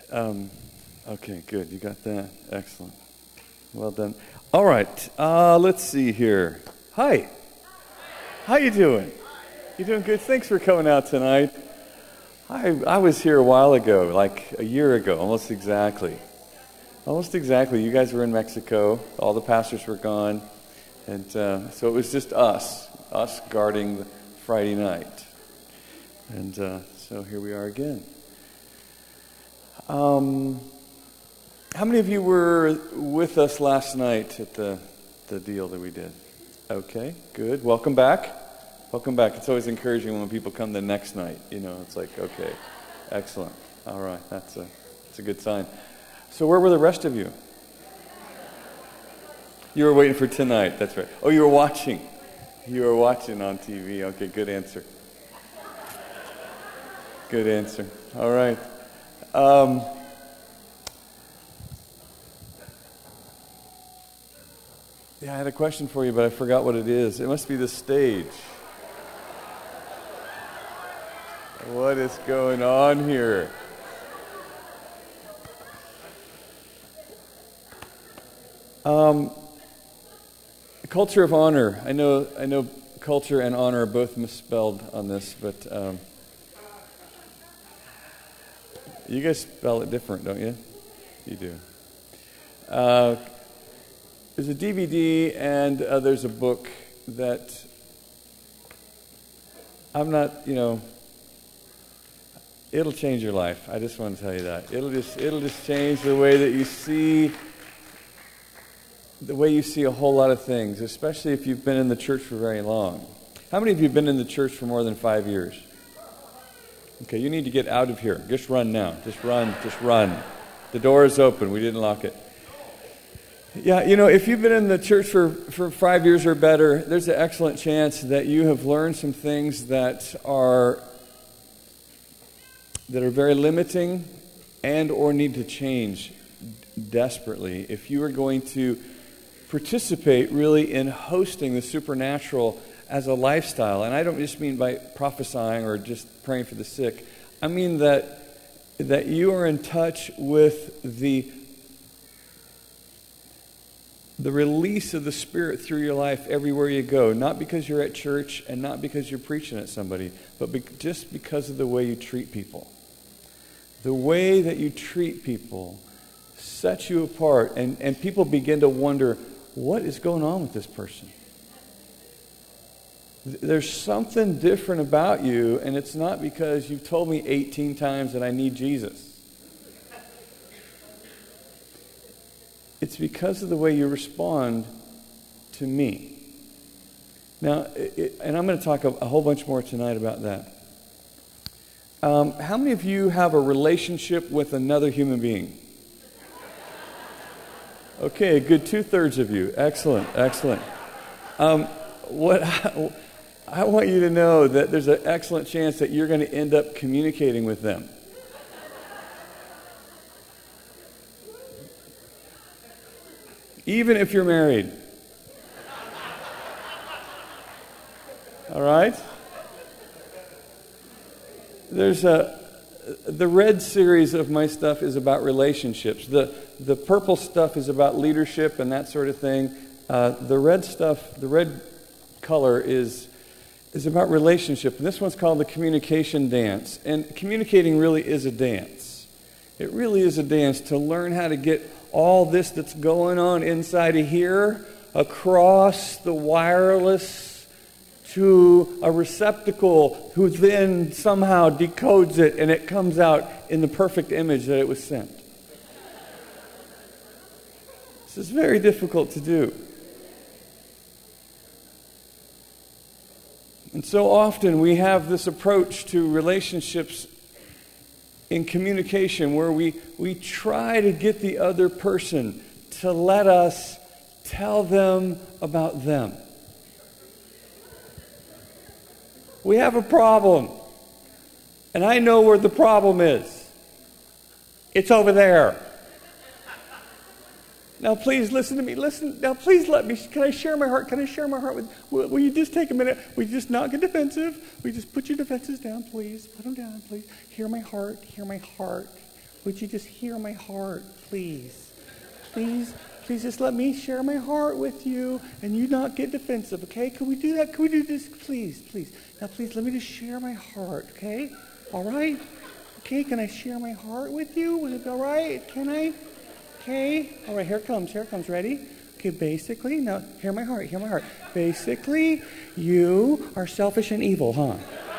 Okay, good. You got that. Excellent. Well done. All right. Let's see here. Hi. How you doing? You doing good? Thanks for coming out tonight. I was here a while ago, like a year ago, almost exactly. Almost exactly. You guys were in Mexico. All the pastors were gone. And so it was just us guarding the Friday night. And so here we are again. How many of you were with us last night at the deal that we did? Okay, good. Welcome back. Welcome back. It's always encouraging when people come the next night. You know, it's like, okay, excellent. All right, that's a good sign. So where were the rest of you? You were waiting for tonight. That's right. Oh, you were watching. You were watching on TV. Okay, good answer. Good answer. All right. Yeah, I had a question for you, but I forgot what it is. It must be the stage. What is going on here? Culture of honor. I know culture and honor are both misspelled on this, but you guys spell it different, don't you? You do. There's a DVD and there's a book that I'm not, it'll change your life. I just want to tell you that. It'll just change the way that you see a whole lot of things, especially if you've been in the church for very long. How many of you have been in the church for more than 5 years? Okay, you need to get out of here. Just run now. Just run. The door is open. We didn't lock it. Yeah, if you've been in the church for 5 years or better, there's an excellent chance that you have learned some things that are very limiting and or need to change desperately if you are going to participate really in hosting the supernatural as a lifestyle. And I don't just mean by prophesying or just praying for the sick. I mean that you are in touch with the release of the Spirit through your life everywhere you go, not because you're at church and not because you're preaching at somebody, but just because of the way you treat people. The way that you treat people sets you apart, and people begin to wonder, what is going on with this person? There's something different about you, and it's not because you've told me 18 times that I need Jesus. It's because of the way you respond to me. Now, and I'm going to talk a whole bunch more tonight about that. How many of you have a relationship with another human being? Okay, a good 2/3 of you. Excellent. What I want you to know that there's an excellent chance that you're going to end up communicating with them. Even if you're married. All right? There's the red series of my stuff is about relationships. The purple stuff is about leadership and that sort of thing. The red stuff, the red color is about relationship. And this one's called the communication dance. And communicating really is a dance. It really is a dance to learn how to get all this that's going on inside of here across the wireless to a receptacle who then somehow decodes it and it comes out in the perfect image that it was sent. This is very difficult to do. And so often we have this approach to relationships in communication where we try to get the other person to let us tell them about them. We have a problem. And I know where the problem is. It's over there. Now, please listen to me. Listen. Now, please let me. Can I share my heart? Can I share my heart with? Will you just take a minute? Will you just not get defensive? Will you just put your defenses down, please? Put them down, please. Hear my heart. Hear my heart. would you just hear my heart, please? Please just let me share my heart with you and you not get defensive, okay? Can we do that? Can we do this? Please. Now, please, let me just share my heart, okay? All right? Okay, can I share my heart with you? Would it be all right? Can I? Okay. All right, here it comes. Ready? Okay, basically, now, hear my heart. Basically, you are selfish and evil, huh?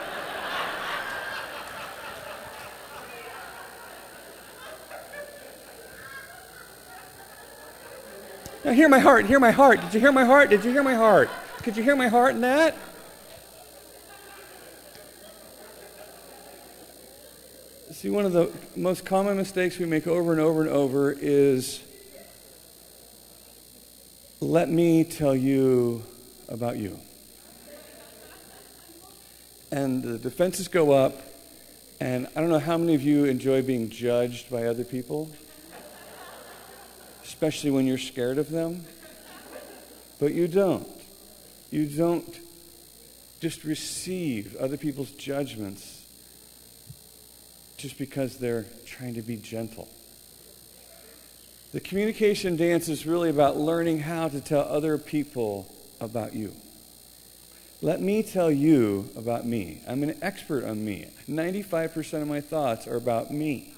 Now, hear my heart. Did you hear my heart? Could you hear my heart in that? See, one of the most common mistakes we make over and over is, let me tell you about you. And the defenses go up, and I don't know how many of you enjoy being judged by other people, especially when you're scared of them. But you don't. You don't just receive other people's judgments just because they're trying to be gentle. The communication dance is really about learning how to tell other people about you. Let me tell you about me. I'm an expert on me. 95% of my thoughts are about me.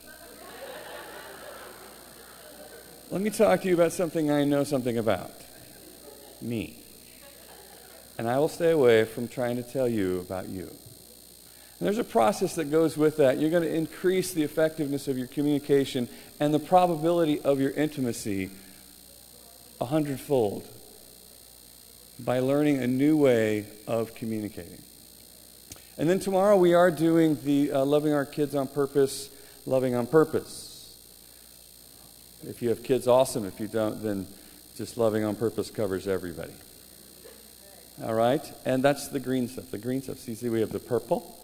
Let me talk to you about something I know something about. Me. And I will stay away from trying to tell you about you. And there's a process that goes with that. You're going to increase the effectiveness of your communication and the probability of your intimacy 100-fold by learning a new way of communicating. And then tomorrow we are doing the Loving Our Kids on Purpose, Loving on Purpose. If you have kids, awesome. If you don't, then just Loving on Purpose covers everybody. All right? And that's the green stuff. The green stuff. See, we have the purple.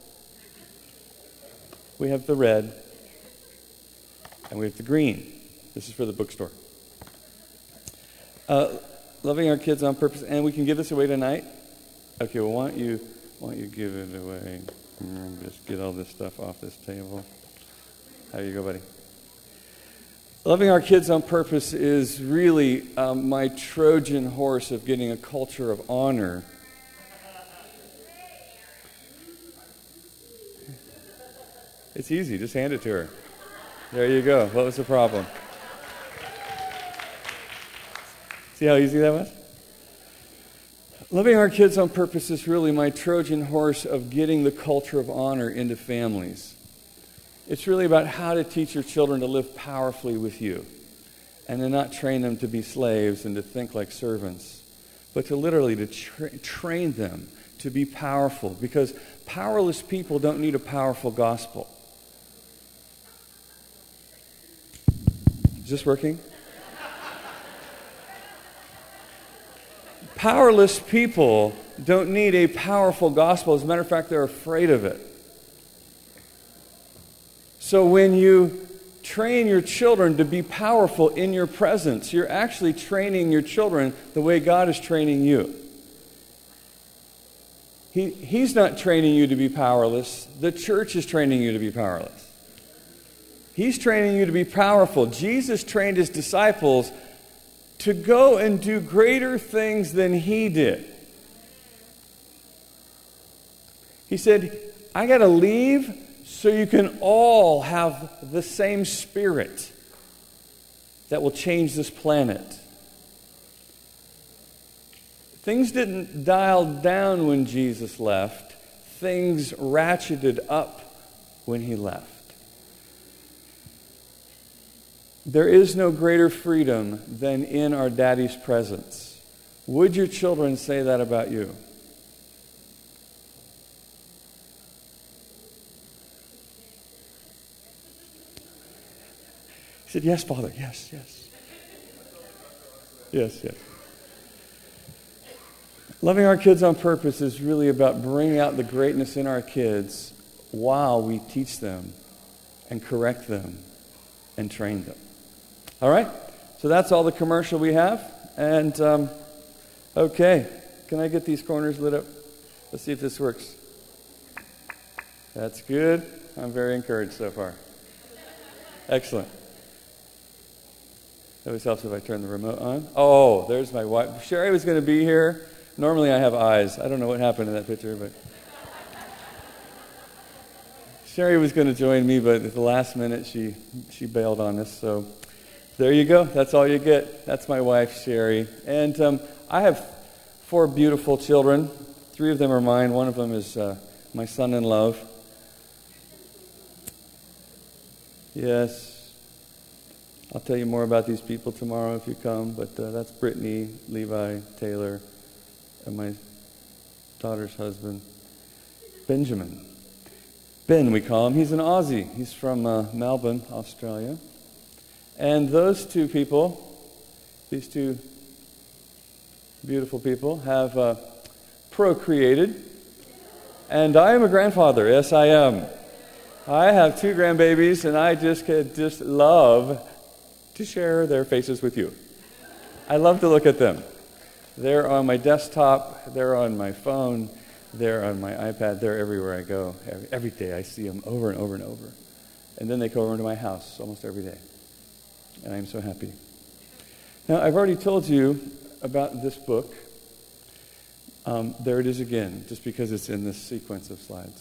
We have the red, and we have the green. This is for the bookstore. Loving Our Kids on Purpose, and we can give this away tonight. Okay, well, why don't you give it away? Just get all this stuff off this table. How you go, buddy? Loving Our Kids on Purpose is really my Trojan horse of getting a culture of honor. It's easy. Just hand it to her. There you go. What was the problem? See how easy that was? Loving Our Kids on Purpose is really my Trojan horse of getting the culture of honor into families. It's really about how to teach your children to live powerfully with you and to not train them to be slaves and to think like servants, but to literally train them to be powerful, because powerless people don't need a powerful gospel. Is this working? Powerless people don't need a powerful gospel. As a matter of fact, they're afraid of it. So when you train your children to be powerful in your presence, you're actually training your children the way God is training you. He's not training you to be powerless. The church is training you to be powerless. He's training you to be powerful. Jesus trained his disciples to go and do greater things than he did. He said, I got to leave so you can all have the same spirit that will change this planet. Things didn't dial down when Jesus left. Things ratcheted up when he left. There is no greater freedom than in our Daddy's presence. Would your children say that about you? He said, yes, Father, yes. Yes. Loving Our Kids on Purpose is really about bringing out the greatness in our kids while we teach them and correct them and train them. All right? So that's all the commercial we have. And, okay. Can I get these corners lit up? Let's see if this works. That's good. I'm very encouraged so far. Excellent. It always helps if I turn the remote on. Oh, there's my wife. Sherry was going to be here. Normally I have eyes. I don't know what happened in that picture, but Sherry was going to join me, but at the last minute she bailed on us. So there you go. That's all you get. That's my wife, Sherry. And I have 4 beautiful children. 3 of them are mine. One of them is my son-in-law. Yes. I'll tell you more about these people tomorrow if you come, but that's Brittany, Levi, Taylor, and my daughter's husband, Benjamin. Ben, we call him. He's an Aussie. He's from Melbourne, Australia. And those 2 people, these 2 beautiful people, have procreated. And I am a grandfather. Yes, I am. I have 2 grandbabies, and I just love to share their faces with you. I love to look at them. They're on my desktop, they're on my phone, they're on my iPad, they're everywhere I go. Every day I see them over and over and over. And then they come over to my house almost every day. And I'm so happy. Now, I've already told you about this book. There it is again, just because it's in this sequence of slides.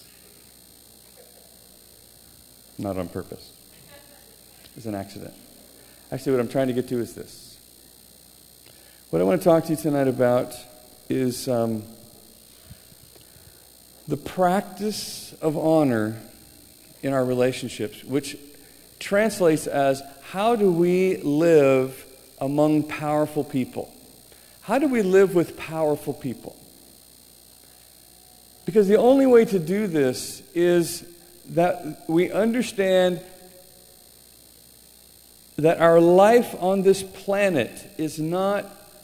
Not on purpose. It's an accident. Actually, what I'm trying to get to is this. What I want to talk to you tonight about is the practice of honor in our relationships, which translates as, how do we live among powerful people? How do we live with powerful people? Because the only way to do this is that we understand that our life on this planet is not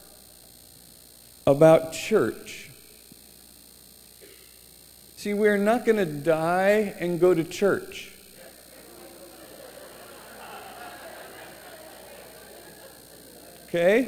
about church. See, we're not going to die and go to church. Okay?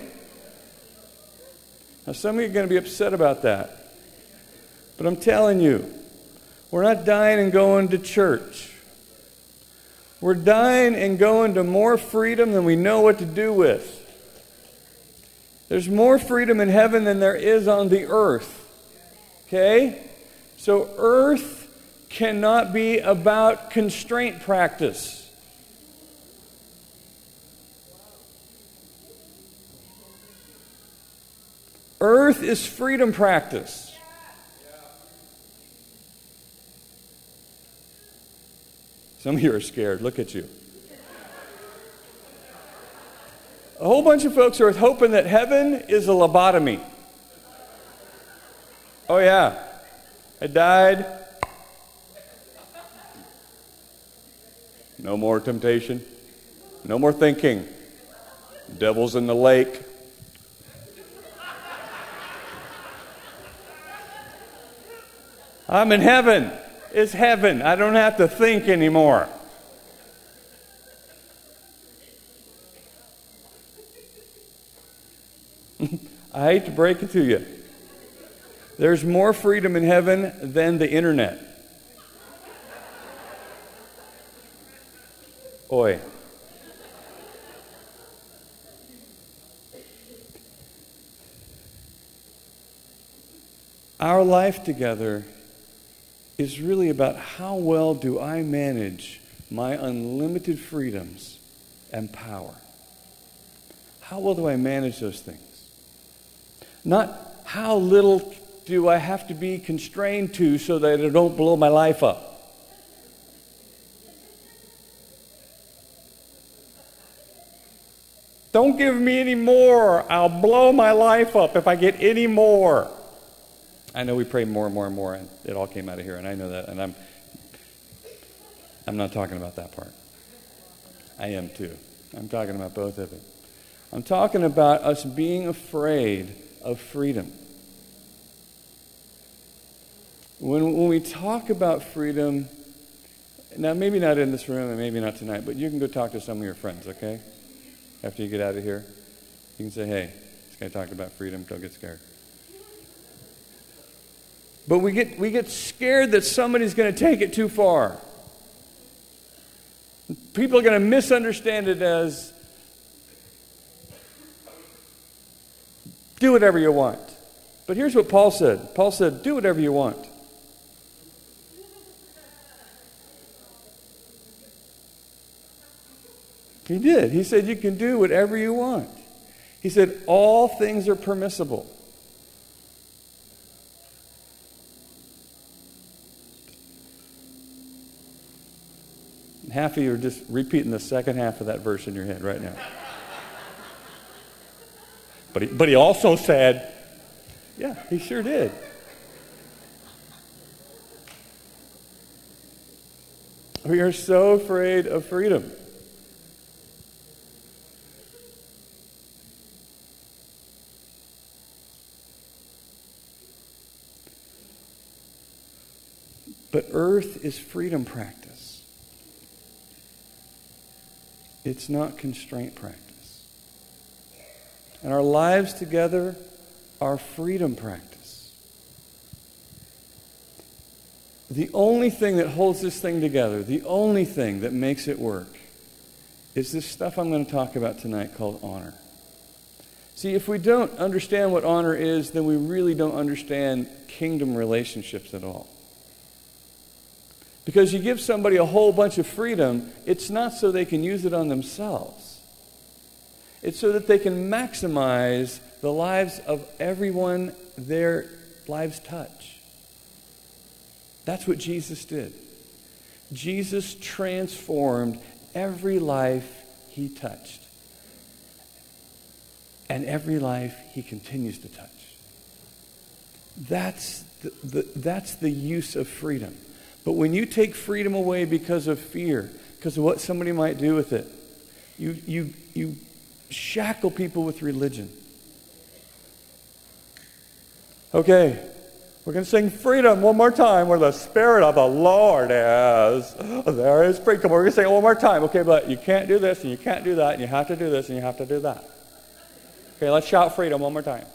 Now, some of you are going to be upset about that. But I'm telling you, we're not dying and going to church. We're dying and going to more freedom than we know what to do with. There's more freedom in heaven than there is on the earth. Okay? So earth cannot be about constraint practice. Earth is freedom practice. Some of you are scared. Look at you. A whole bunch of folks are hoping that heaven is a lobotomy. Oh yeah, I died. No more temptation. No more thinking. Devil's in the lake. I'm in heaven. It's heaven. I don't have to think anymore. I hate to break it to you. There's more freedom in heaven than the internet. Oi. Our life together is really about how well do I manage my unlimited freedoms and power. How well do I manage those things? Not how little do I have to be constrained to so that I don't blow my life up. Don't give me any more. I'll blow my life up if I get any more. I know we pray more and more and more, and it all came out of here, and I know that, and I'm not talking about that part. I am too. I'm talking about both of it. I'm talking about us being afraid of freedom. When we talk about freedom, now maybe not in this room and maybe not tonight, but you can go talk to some of your friends, okay? After you get out of here, you can say, hey, this guy talked about freedom, don't get scared. But we get scared that somebody's going to take it too far. People are going to misunderstand it as do whatever you want. But here's what Paul said. Paul said, do whatever you want. He did. He said, you can do whatever you want. He said, all things are permissible. And half of you are just repeating the second half of that verse in your head right now. But he also said, yeah, he sure did. We are so afraid of freedom. But earth is freedom practice. It's not constraint practice. And our lives together are freedom practice. The only thing that holds this thing together, the only thing that makes it work, is this stuff I'm going to talk about tonight called honor. See, if we don't understand what honor is, then we really don't understand kingdom relationships at all. Because you give somebody a whole bunch of freedom, it's not so they can use it on themselves. It's so that they can maximize the lives of everyone their lives touch. That's what Jesus did. Jesus transformed every life he touched. And every life he continues to touch. That's the use of freedom. But when you take freedom away because of fear, because of what somebody might do with it, you shackle people with religion. Okay, we're going to sing freedom one more time where the Spirit of the Lord is. There is freedom. We're going to sing it one more time. Okay, but you can't do this and you can't do that and you have to do this and you have to do that. Okay, let's shout freedom one more time.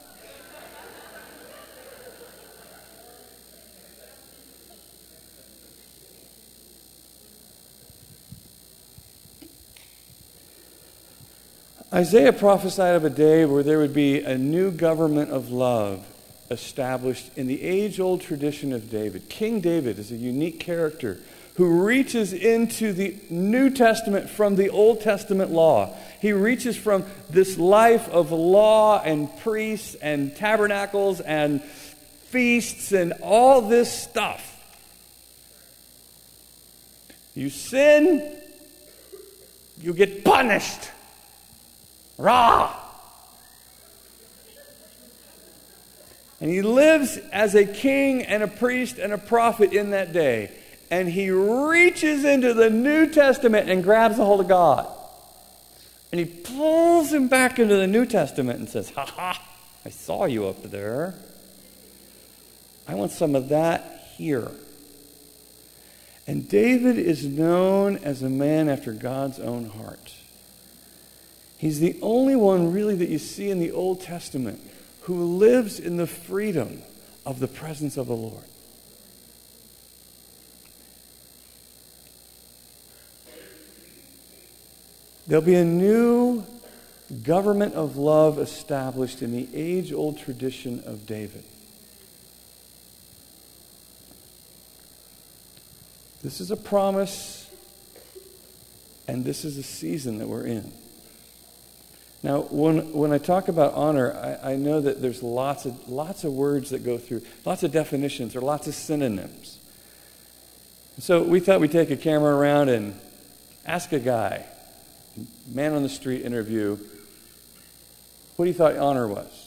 Isaiah prophesied of a day where there would be a new government of love established in the age-old tradition of David. King David is a unique character who reaches into the New Testament from the Old Testament law. He reaches from this life of law and priests and tabernacles and feasts and all this stuff. You sin, you get punished. Rah! And he lives as a king and a priest and a prophet in that day. And he reaches into the New Testament and grabs a hold of God. And he pulls him back into the New Testament and says, ha ha, I saw you up there. I want some of that here. And David is known as a man after God's own heart. He's the only one really that you see in the Old Testament who lives in the freedom of the presence of the Lord. There'll be a new government of love established in the age-old tradition of David. This is a promise, and this is a season that we're in. Now, when I talk about honor, I know that there's lots of words that go through, lots of definitions or lots of synonyms. So we thought we'd take a camera around and ask a guy, man on the street interview, what he thought honor was.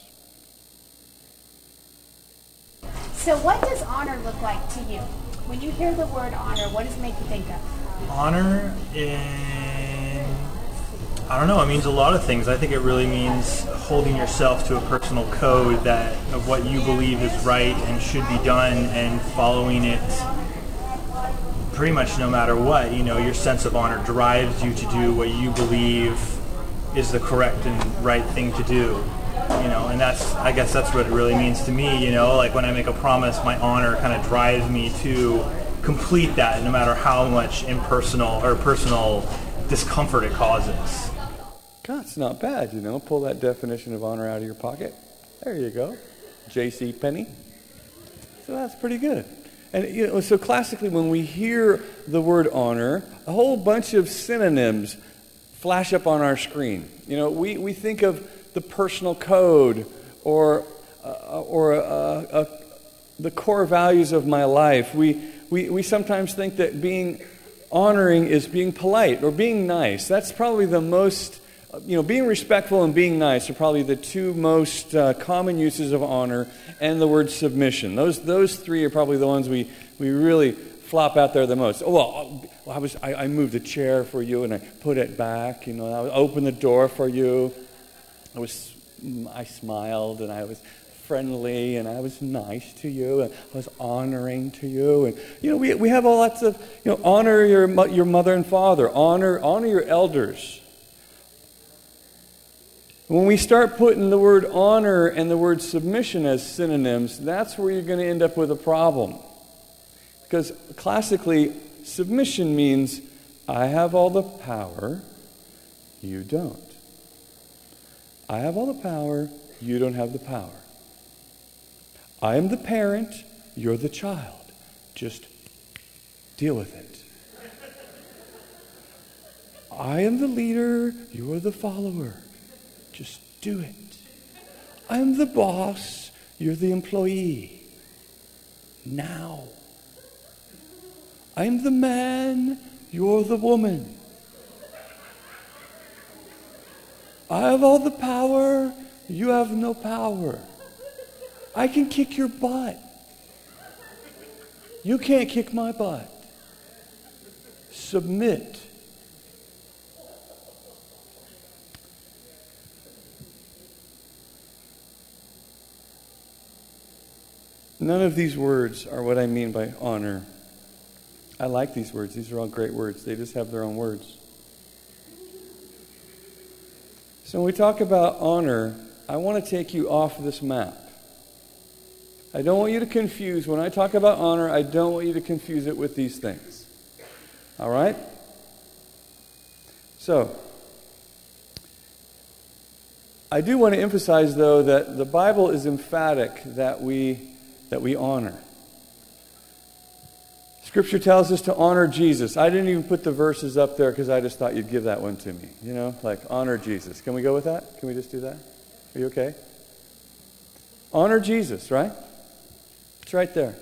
So what does honor look like to you? When you hear the word honor, what does it make you think of? Honor I don't know, it means a lot of things. I think it really means holding yourself to a personal code of what you believe is right and should be done and following it pretty much no matter what. You know, your sense of honor drives you to do what you believe is the correct and right thing to do. You know, and I guess that's what it really means to me, you know, like when I make a promise, my honor kind of drives me to complete that, no matter how much impersonal or personal discomfort it causes. God, it's not bad, Pull that definition of honor out of your pocket. There you go. J.C. Penney. So that's pretty good. And so classically, when we hear the word honor, a whole bunch of synonyms flash up on our screen. We think of the personal code or the core values of my life. We sometimes think that being honoring is being polite or being nice. That's probably the most, being respectful and being nice are probably the two most common uses of honor, and the word submission. Those three are probably the ones we really flop out there the most. I moved a chair for you and I put it back. I opened the door for you. I smiled and I was friendly and I was nice to you and I was honoring to you. And we have lots of honor your mother and father, honor your elders. When we start putting the word honor and the word submission as synonyms, that's where you're going to end up with a problem. Because classically, submission means I have all the power, you don't. I have all the power, you don't have the power. I am the parent, you're the child. Just deal with it. I am the leader, you're the follower. Just do it. I am the boss, you're the employee. Now. I am the man, you're the woman. I have all the power, you have no power. I can kick your butt. You can't kick my butt. Submit. None of these words are what I mean by honor. I like these words. These are all great words. They just have their own words. So when we talk about honor, I want to take you off this map. I don't want you to confuse. When I talk about honor, I don't want you to confuse it with these things. All right? So, I do want to emphasize, though, that the Bible is emphatic that we honor. Scripture tells us to honor Jesus. I didn't even put the verses up there because I just thought you'd give that one to me. Like honor Jesus. Can we go with that? Can we just do that? Are you okay? Honor Jesus, right? It's right there.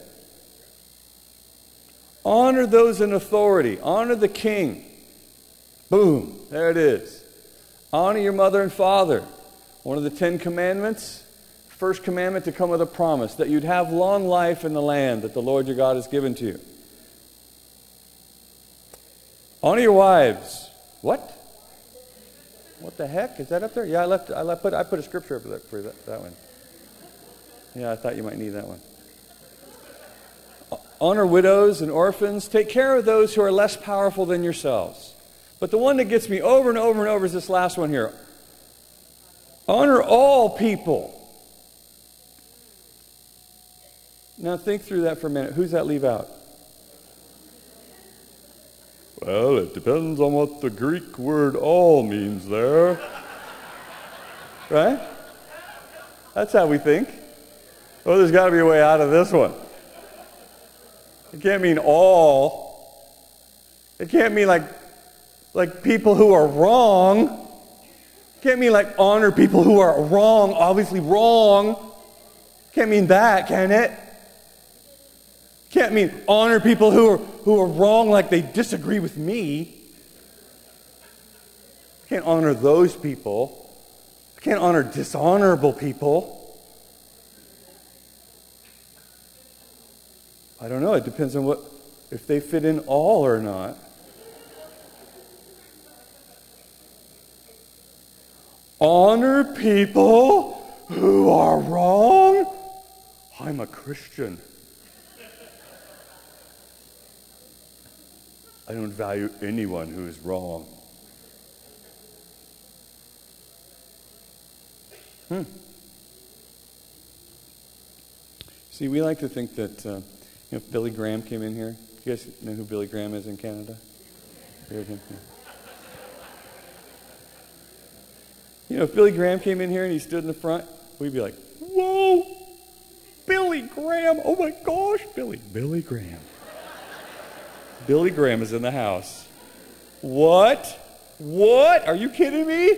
Honor those in authority. Honor the king. Boom. There it is. Honor your mother and father. One of the 10 commandments. First commandment to come with a promise that you'd have long life in the land that the Lord your God has given to you. Honor your wives. What? What the heck? Is that up there? Yeah, I put a scripture up there for that one. Yeah, I thought you might need that one. Honor widows and orphans. Take care of those who are less powerful than yourselves. But the one that gets me over and over and over is this last one here. Honor all people. Now think through that for a minute. Who's that leave out? Well, it depends on what the Greek word all means there. Right? That's how we think. Oh, there's got to be a way out of this one. It can't mean all. It can't mean like people who are wrong. It can't mean like honor people who are wrong, obviously wrong. It can't mean that, can it? Can't mean honor people who are wrong like they disagree with me. Can't honor those people. I can't honor dishonorable people. I don't know. It depends on if they fit in all or not. Honor people who are wrong? I'm a Christian. I don't value anyone who is wrong. See, we like to think that if Billy Graham came in here, You guys know who Billy Graham is in Canada? You heard him? Yeah. You know, if Billy Graham came in here and he stood in the front, we'd be like, whoa, Billy Graham, oh my gosh, Billy Graham. Billy Graham is in the house. What? What? Are you kidding me?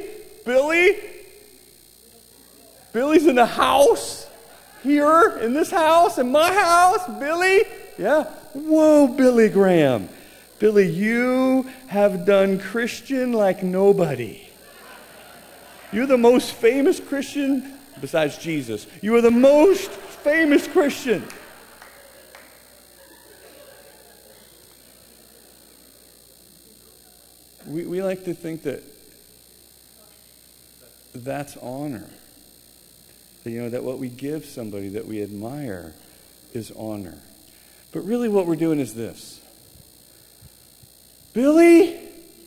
Billy's in the house? Here? In this house? In my house? Billy? Yeah. Whoa, Billy Graham. Billy, you have done Christian like nobody. You're the most famous Christian besides Jesus. You are the most famous Christian. We like to think that that's honor. That, you know, that what we give somebody that we admire is honor. But really what we're doing is this. Billy,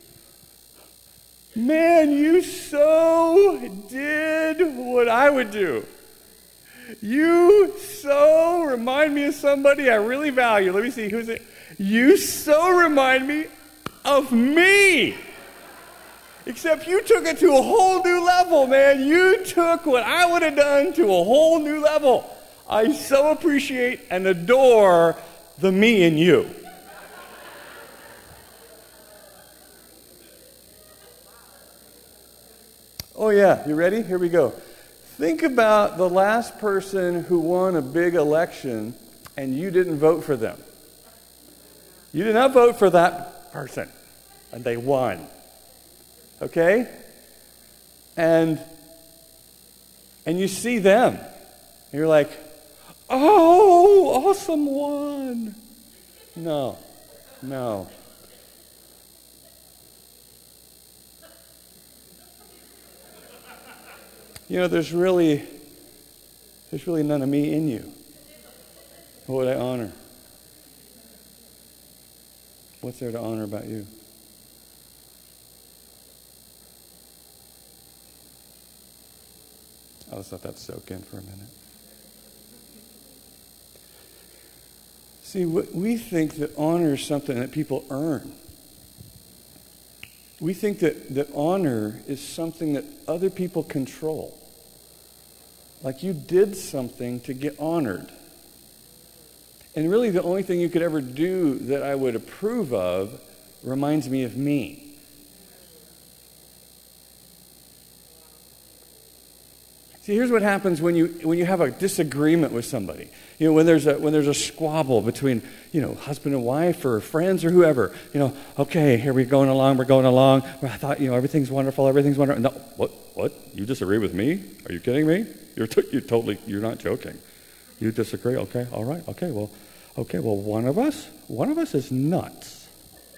man, you so did what I would do. You so remind me of somebody I really value. Let me see, who's it? You so remind me of me. Except you took it to a whole new level, man. You took what I would have done to a whole new level. I so appreciate and adore the me in you. Oh yeah, you ready? Here we go. Think about the last person who won a big election and you didn't vote for them. You did not vote for that person and they won. Okay? And you see them. And you're like, oh, awesome one. No. You know, there's really none of me in you. What would I honor? What's there to honor about you? I'll just let that soak in for a minute. See, we think that honor is something that people earn. We think that honor is something that other people control. Like you did something to get honored. And really the only thing you could ever do that I would approve of reminds me of me. See, here's what happens when you have a disagreement with somebody. You know, when there's a squabble between, you know, husband and wife or friends or whoever. You know, okay, here we're going along. Well, I thought, you know, everything's wonderful. No, what? You disagree with me? Are you kidding me? You're not joking. You disagree? Okay, all right. Okay, well, one of us is nuts.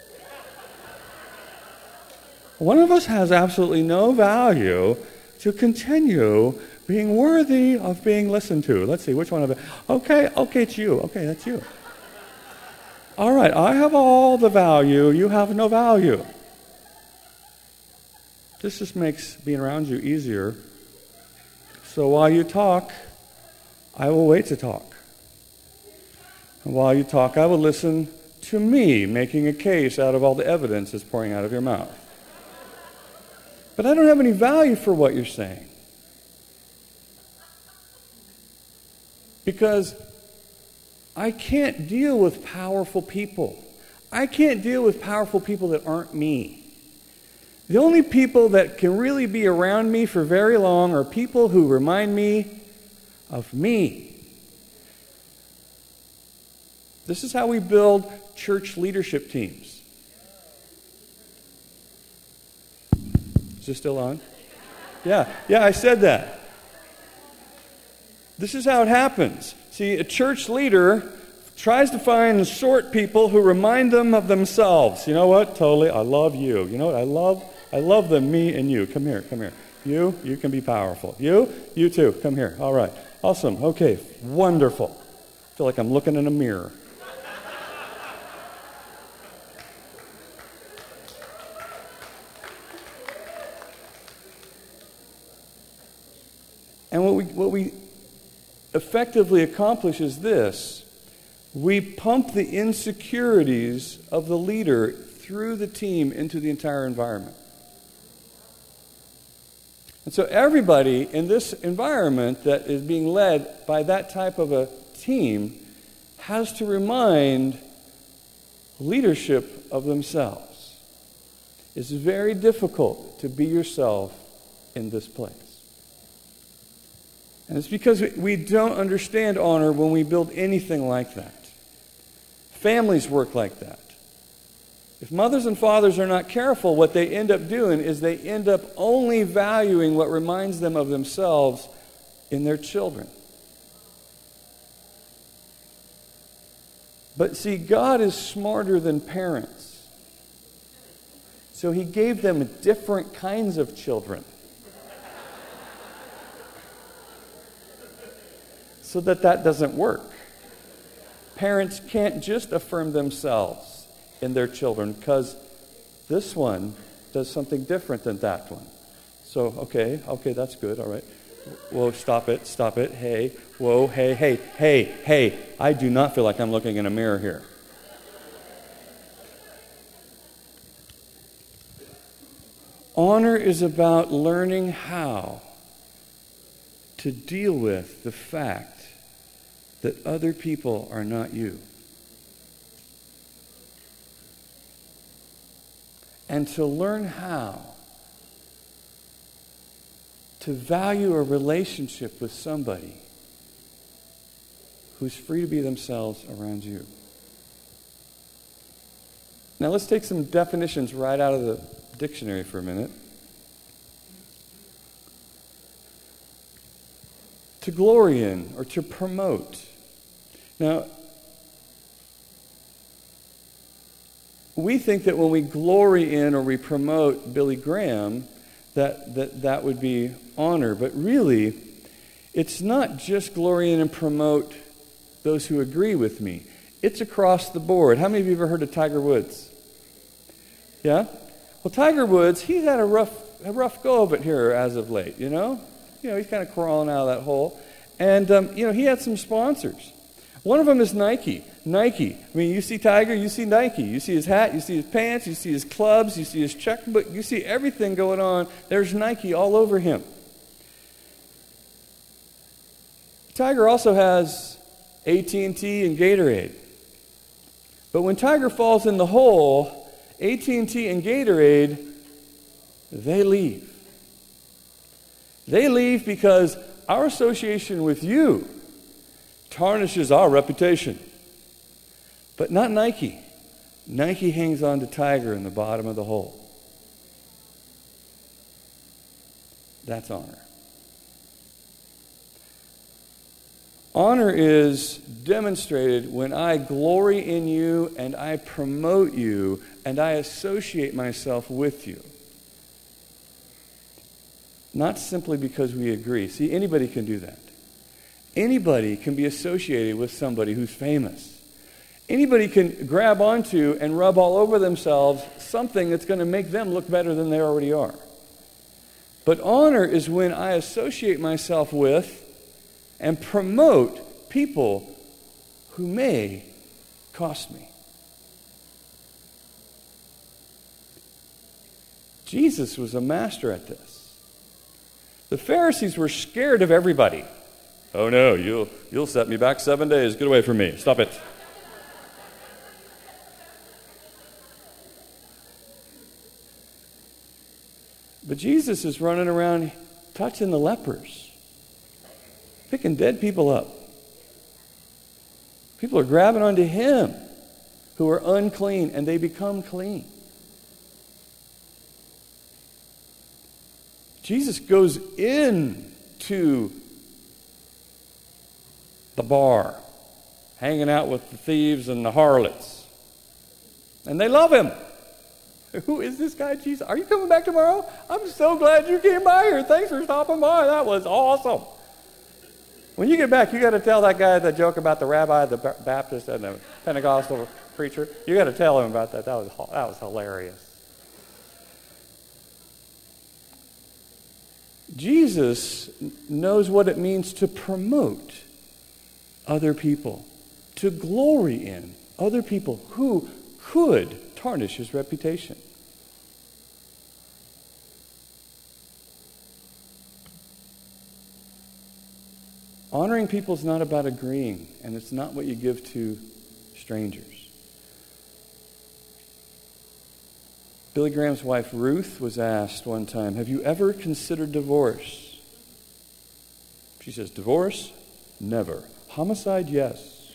One of us has absolutely no value to continue being worthy of being listened to. Let's see, which one of it? Okay, it's you. Okay, that's you. All right, I have all the value. You have no value. This just makes being around you easier. So while you talk, I will wait to talk. And while you talk, I will listen to me making a case out of all the evidence that's pouring out of your mouth. But I don't have any value for what you're saying. Because I can't deal with powerful people. I can't deal with powerful people that aren't me. The only people that can really be around me for very long are people who remind me of me. This is how we build church leadership teams. Is this still on? Yeah, I said that. This is how it happens. See, a church leader tries to find and sort people who remind them of themselves. You know what? Totally, I love you. You know what? I love the me and you. Come here. You can be powerful. You too. Come here. All right. Awesome. Okay. Wonderful. I feel like I'm looking in a mirror. And what we effectively accomplish is this. we pump the insecurities of the leader through the team into the entire environment. And so everybody in this environment that is being led by that type of a team has to remind leadership of themselves. It's very difficult to be yourself in this place. And it's because we don't understand honor when we build anything like that. Families work like that. If mothers and fathers are not careful, what they end up doing is they end up only valuing what reminds them of themselves in their children. But see, God is smarter than parents. So He gave them different kinds of children. So that doesn't work. Parents can't just affirm themselves in their children because this one does something different than that one. So, okay, that's good, all right. Whoa, stop it, hey, whoa, hey, I do not feel like I'm looking in a mirror here. Honor is about learning how to deal with the fact that other people are not you. And to learn how to value a relationship with somebody who's free to be themselves around you. Now let's take some definitions right out of the dictionary for a minute. To glory in or to promote. Now, we think that when we glory in or we promote Billy Graham, that would be honor. But really, it's not just glory in and promote those who agree with me. It's across the board. How many of you have ever heard of Tiger Woods? Yeah? Well, Tiger Woods, he's had a rough go of it here as of late, you know? He's kind of crawling out of that hole. And, he had some sponsors. One of them is Nike. Nike. I mean, you see Tiger, you see Nike. You see his hat, you see his pants, you see his clubs, you see his checkbook, you see everything going on. There's Nike all over him. Tiger also has AT&T and Gatorade. But when Tiger falls in the hole, AT&T and Gatorade, they leave. They leave because our association with you tarnishes our reputation. But not Nike. Nike hangs on to Tiger in the bottom of the hole. That's honor. Honor is demonstrated when I glory in you and I promote you and I associate myself with you. Not simply because we agree. See, anybody can do that. Anybody can be associated with somebody who's famous. Anybody can grab onto and rub all over themselves something that's going to make them look better than they already are. But honor is when I associate myself with and promote people who may cost me. Jesus was a master at this. The Pharisees were scared of everybody. Oh no, you'll set me back 7 days. Get away from me. Stop it. But Jesus is running around touching the lepers, picking dead people up. People are grabbing onto him who are unclean, and they become clean. Jesus goes into the bar, hanging out with the thieves and the harlots. And they love him. Who is this guy, Jesus? Are you coming back tomorrow? I'm so glad you came by here. Thanks for stopping by. That was awesome. When you get back, you got to tell that guy the joke about the rabbi, the Baptist, and the Pentecostal preacher. You got to tell him about that. That was hilarious. Jesus knows what it means to promote other people, to glory in other people who could tarnish his reputation. Honoring people is not about agreeing, and it's not what you give to strangers. Billy Graham's wife Ruth was asked one time, "Have you ever considered divorce?" She says, "Divorce? Never. Homicide? Yes."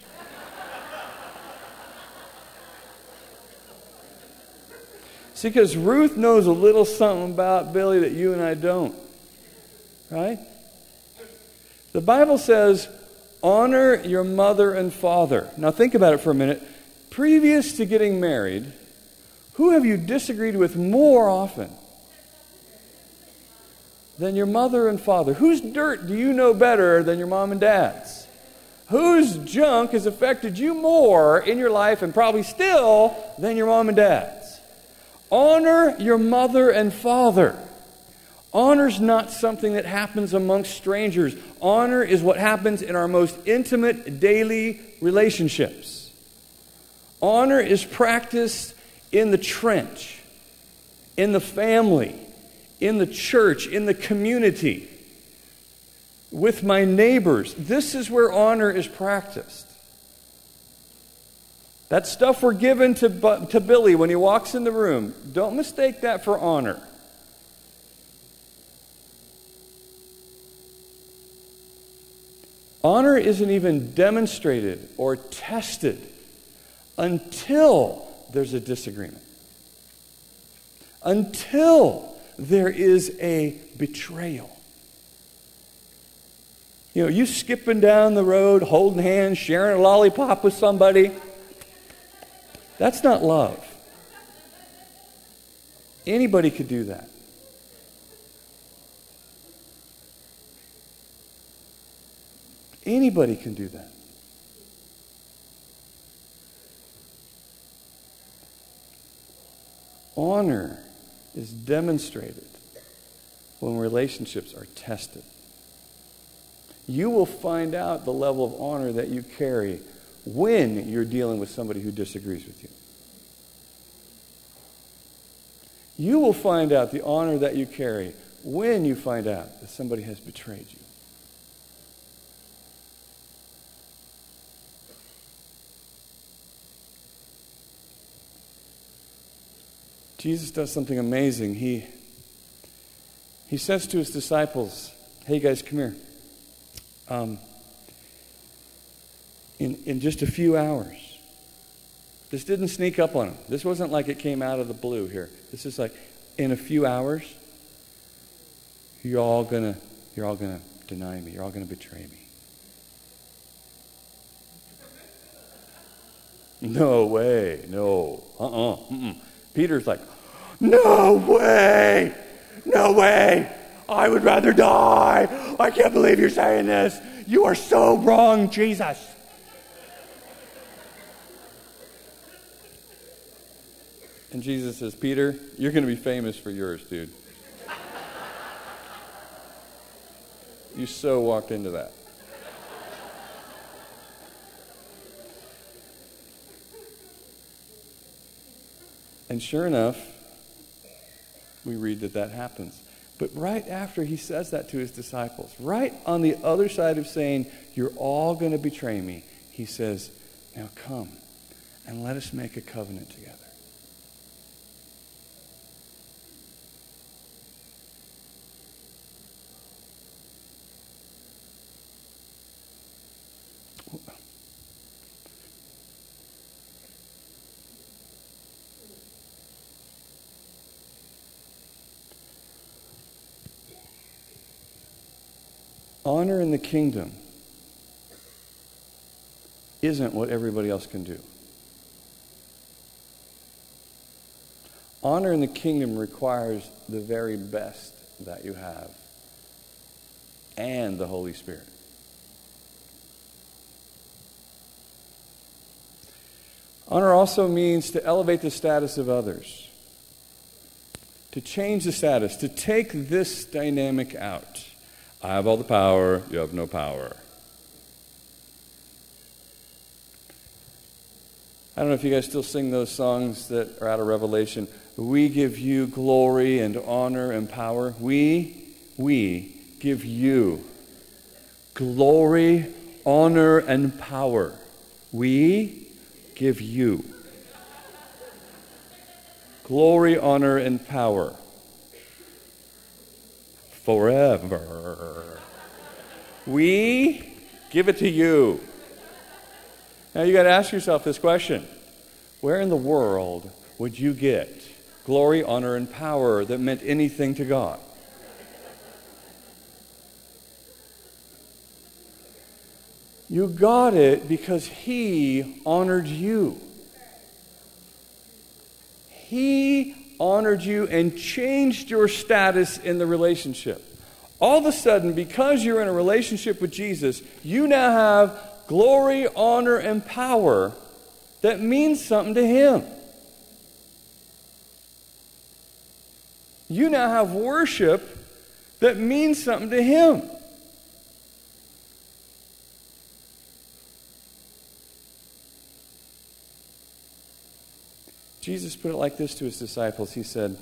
See, because Ruth knows a little something about Billy that you and I don't. Right? The Bible says, honor your mother and father. Now think about it for a minute. Previous to getting married, who have you disagreed with more often than your mother and father? Whose dirt do you know better than your mom and dad's? Whose junk has affected you more in your life, and probably still, than your mom and dad's? Honor your mother and father. Honor's not something that happens amongst strangers. Honor is what happens in our most intimate daily relationships. Honor is practiced in the trench, in the family, in the church, in the community, with my neighbors. This is where honor is practiced. That stuff we're given to Billy when he walks in the room, don't mistake that for honor. Honor isn't even demonstrated or tested until there's a disagreement. Until there is a betrayal. You know, you skipping down the road, holding hands, sharing a lollipop with somebody, that's not love. Anybody could do that. Anybody can do that. Honor is demonstrated when relationships are tested. You will find out the level of honor that you carry when you're dealing with somebody who disagrees with you. You will find out the honor that you carry when you find out that somebody has betrayed you. Jesus does something amazing. He says to his disciples, "Hey guys, come here. In just a few hours." This didn't sneak up on him. This wasn't like it came out of the blue here. This is like, in a few hours, you're all gonna deny me. You're all gonna betray me. No way. No. Peter's like, "No way! No way! I would rather die! I can't believe you're saying this! You are so wrong, Jesus!" And Jesus says, "Peter, you're going to be famous for yours, dude. You so walked into that." And sure enough, we read that happens. But right after he says that to his disciples, right on the other side of saying, "You're all going to betray me," he says, "Now come and let us make a covenant together." Honor in the kingdom isn't what everybody else can do. Honor in the kingdom requires the very best that you have and the Holy Spirit. Honor also means to elevate the status of others, to change the status, to take this dynamic out. I have all the power, you have no power. I don't know if you guys still sing those songs that are out of Revelation. We give you glory and honor and power. We give you glory, honor, and power. We give you glory, honor, and power forever. We give it to you. Now you got to ask yourself this question. Where in the world would you get glory, honor, and power that meant anything to God? You got it because He honored you. He honored you and changed your status in the relationship. All of a sudden, because you're in a relationship with Jesus, you now have glory, honor, and power that means something to Him. You now have worship that means something to Him. Jesus put it like this to His disciples. He said,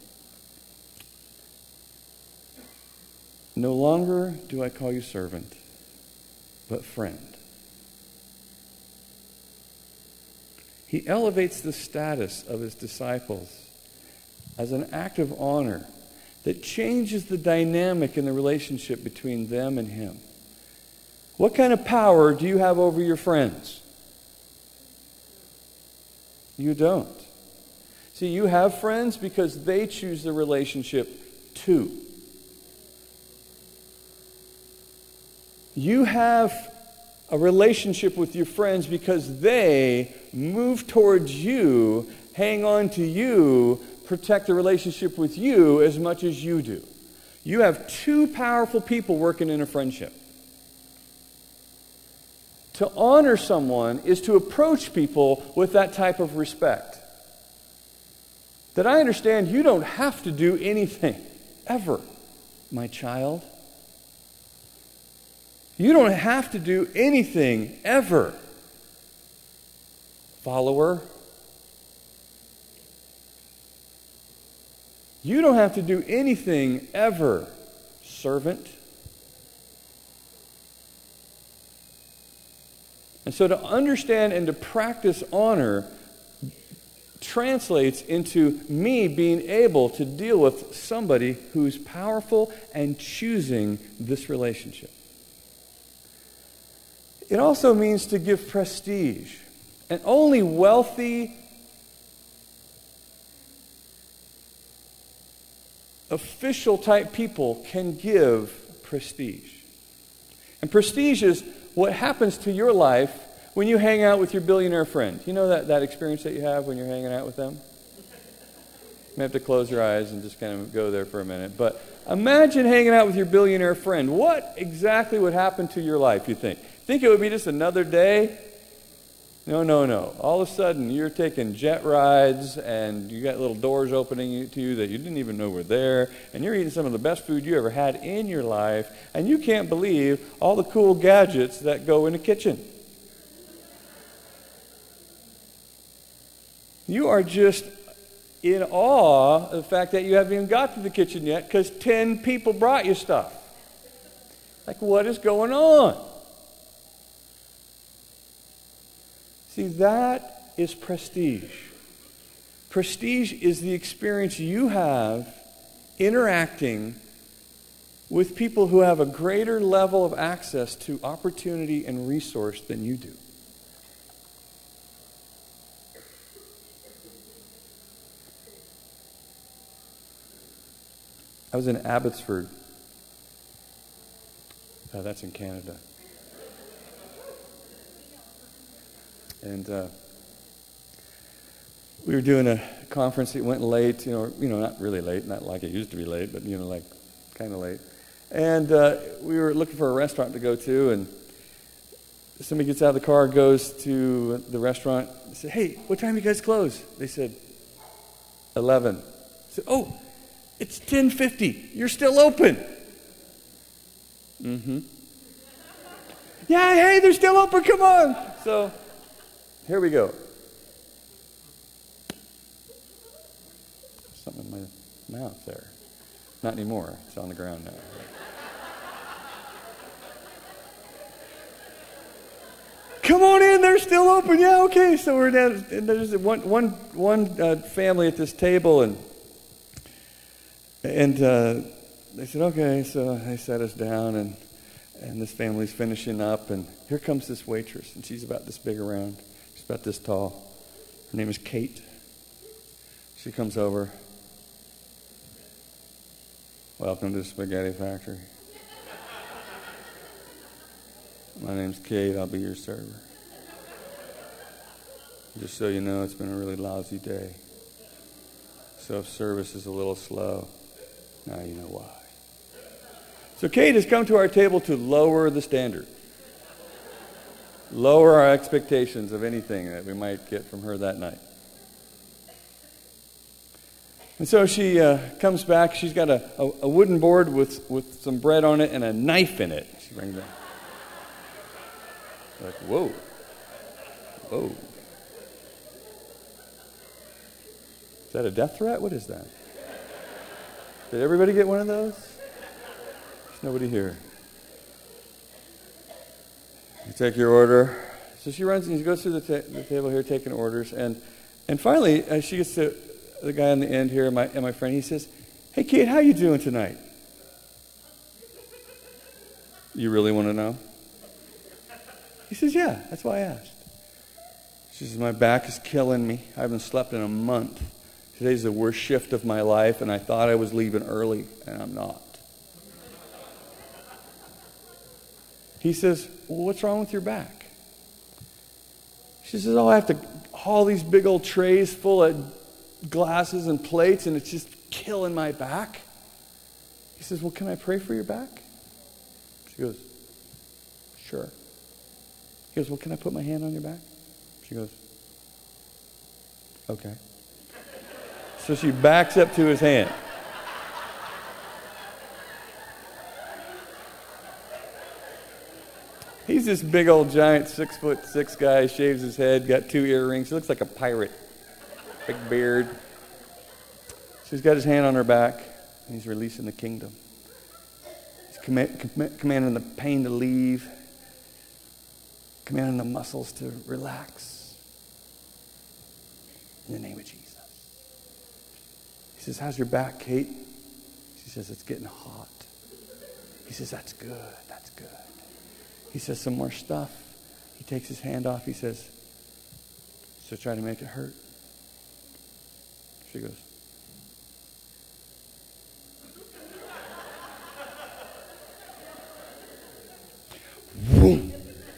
"No longer do I call you servant, but friend." He elevates the status of His disciples as an act of honor that changes the dynamic in the relationship between them and Him. What kind of power do you have over your friends? You don't. See, you have friends because they choose the relationship too. You have a relationship with your friends because they move towards you, hang on to you, protect the relationship with you as much as you do. You have two powerful people working in a friendship. To honor someone is to approach people with that type of respect. That I understand you don't have to do anything, ever, my child. You don't have to do anything, ever, follower. You don't have to do anything, ever, servant. And so to understand and to practice honor translates into me being able to deal with somebody who's powerful and choosing this relationship. It also means to give prestige. And only wealthy, official type people can give prestige. And prestige is what happens to your life when you hang out with your billionaire friend. You know that experience that you have when you're hanging out with them? You may have to close your eyes and just kind of go there for a minute. But imagine hanging out with your billionaire friend. What exactly would happen to your life, you think? Think it would be just another day? No. All of a sudden, you're taking jet rides, and you got little doors opening to you that you didn't even know were there, and you're eating some of the best food you ever had in your life, and you can't believe all the cool gadgets that go in the kitchen. You are just in awe of the fact that you haven't even got to the kitchen yet because 10 people brought you stuff. Like, what is going on? See, that is prestige. Prestige is the experience you have interacting with people who have a greater level of access to opportunity and resource than you do. I was in Abbotsford. That's in Canada. And we were doing a conference. It went late, not really late, not like it used to be late, but, like kind of late. And we were looking for a restaurant to go to, and somebody gets out of the car, goes to the restaurant, and said, "Hey, what time you guys close?" They said, 11. I said, "Oh, it's 10:50. You're still open." Mm-hmm. "Yeah, hey, they're still open. Come on." So here we go. something in my mouth there. Not anymore. It's on the ground now. Come on in, they're still open. Yeah, okay. So we're down, and there's one family at this table, and they said, okay. So they sat us down, and this family's finishing up, and here comes this waitress, and she's about this big around. She's about this tall. Her name is Kate. She comes over. Welcome to the Spaghetti Factory. My name's Kate. I'll be your server. Just so you know, it's been a really lousy day. So if service is a little slow, now you know why. So Kate has come to our table to lower the standard. Lower our expectations of anything that we might get from her that night. And so she comes back. She's got a wooden board with some bread on it and a knife in it. She brings it. Like, whoa. Whoa. Is that a death threat? What is that? Did everybody get one of those? There's nobody here. You take your order. So she runs and she goes through the table here taking orders. And finally, she gets to the guy on the end here, and my friend, he says, hey, Kate, how you doing tonight? You really want to know? He says, yeah, that's why I asked. She says, my back is killing me. I haven't slept in a month. Today's the worst shift of my life, and I thought I was leaving early, and I'm not. He says, well, what's wrong with your back? She says, oh, I have to haul these big old trays full of glasses and plates, and it's just killing my back. He says, well, can I pray for your back? She goes, sure. He goes, well, can I put my hand on your back? She goes, okay. So she backs up to his hand. He's this big old giant 6'6" guy, shaves his head, got 2 earrings. He looks like a pirate. Big beard. So he's got his hand on her back, and he's releasing the kingdom. He's commanding the pain to leave, commanding the muscles to relax. In the name of Jesus. He says, how's your back, Kate? She says, it's getting hot. He says, that's good, that's good. He says, some more stuff. He takes his hand off. He says, so try to make it hurt. She goes, boom.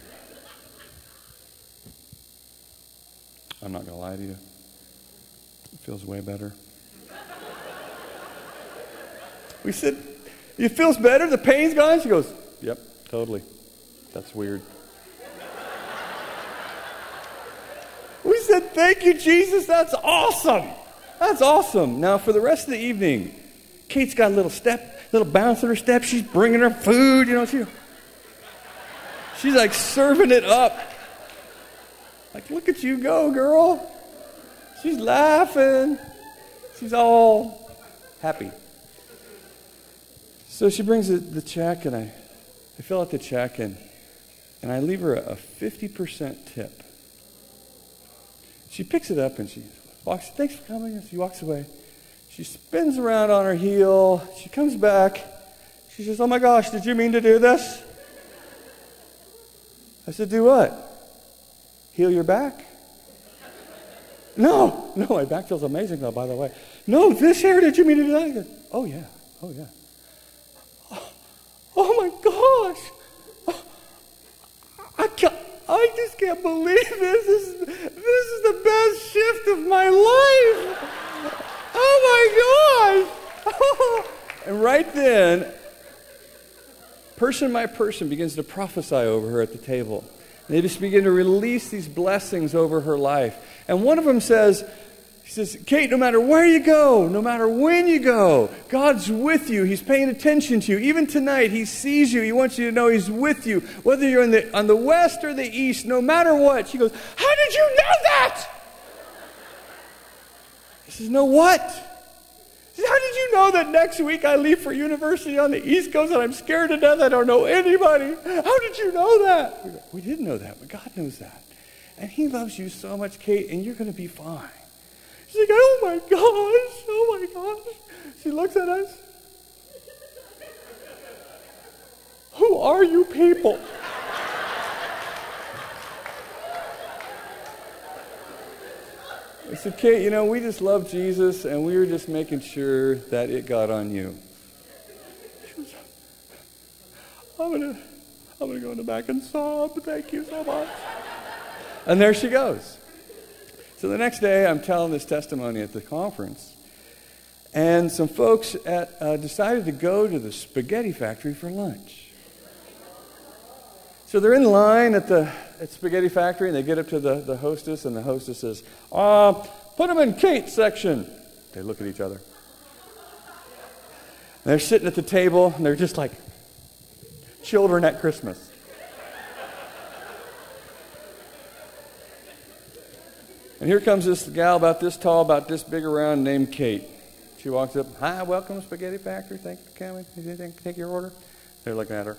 I'm not going to lie to you. It feels way better. We said, it feels better? The pain's gone? She goes, yep, totally. That's weird. We said, thank you, Jesus. That's awesome. That's awesome. Now, for the rest of the evening, Kate's got a little bounce in her step. She's bringing her food. You know, she's like serving it up. Like, look at you go, girl. She's laughing. She's all happy. So she brings the check, and I fill out the check, and I leave her a 50% tip. She picks it up, and she walks, thanks for coming, and she walks away. She spins around on her heel. She comes back. She says, oh my gosh, did you mean to do this? I said, do what? Heal your back? No, my back feels amazing though, by the way. No, this here, did you mean to do that? I said, oh yeah. Oh my gosh. I just can't believe this. This is the best shift of my life. Oh my gosh. And right then, person by person begins to prophesy over her at the table. And they just begin to release these blessings over her life. And one of them says, he says, Kate, no matter where you go, no matter when you go, God's with you. He's paying attention to you. Even tonight, He sees you. He wants you to know He's with you. Whether you're on the west or the east, no matter what. She goes, how did you know that? He says, no what? She said, how did you know that next week I leave for university on the East Coast and I'm scared to death? I don't know anybody. How did you know that? We didn't know that, but God knows that. And he loves you so much, Kate, and you're going to be fine. She's like, oh my gosh, oh my gosh. She looks at us. Who are you people? I said, Kate, you know, we just love Jesus, and we were just making sure that it got on you. She was, I'm gonna go in the back and sob. Thank you so much. And there she goes. So the next day, I'm telling this testimony at the conference, and some folks decided to go to the spaghetti factory for lunch. So they're in line at Spaghetti Factory, and they get up to the hostess, and the hostess says, put them in Kate's section. They look at each other. And they're sitting at the table, and they're just like children at Christmas. And here comes this gal about this tall, about this big around, named Kate. She walks up, hi, welcome to Spaghetti Factory. Thank you for coming. Anything to take your order? They're looking at her.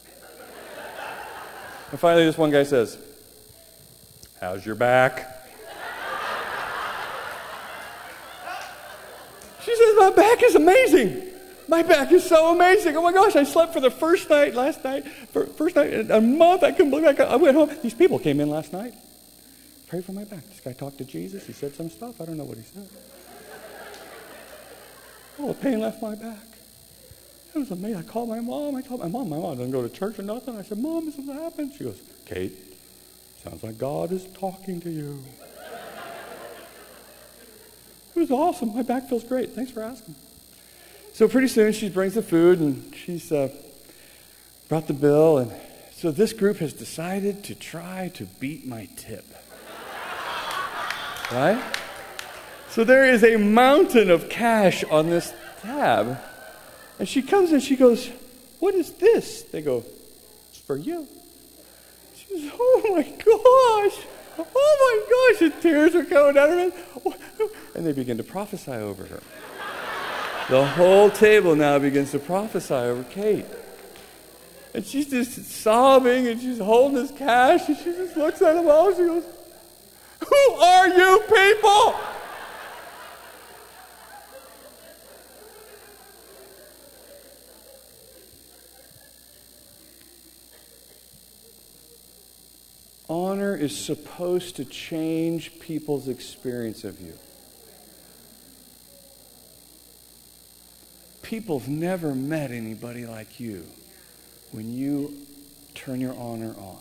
And finally, this one guy says, how's your back? She says, my back is amazing. My back is so amazing. Oh my gosh, I slept for the first night last night. First night in a month. I couldn't believe it. I went home. These people came in last night. Pray for my back. This guy talked to Jesus. He said some stuff. I don't know what he said. Oh, the pain left my back. It was amazing. I called my mom. I told my mom. My mom doesn't go to church or nothing. I said, Mom, this is what happened. She goes, Kate, sounds like God is talking to you. It was awesome. My back feels great. Thanks for asking. So pretty soon she brings the food, and she's brought the bill. And so this group has decided to try to beat my tip. Right? So there is a mountain of cash on this tab. And she comes and she goes, what is this? They go, it's for you. She goes, oh my gosh. Oh my gosh. And tears are coming down her eyes. And they begin to prophesy over her. The whole table now begins to prophesy over Kate. And she's just sobbing, and she's holding this cash, and she just looks at them all, and she goes, who are you people? Honor is supposed to change people's experience of you. People've never met anybody like you when you turn your honor on.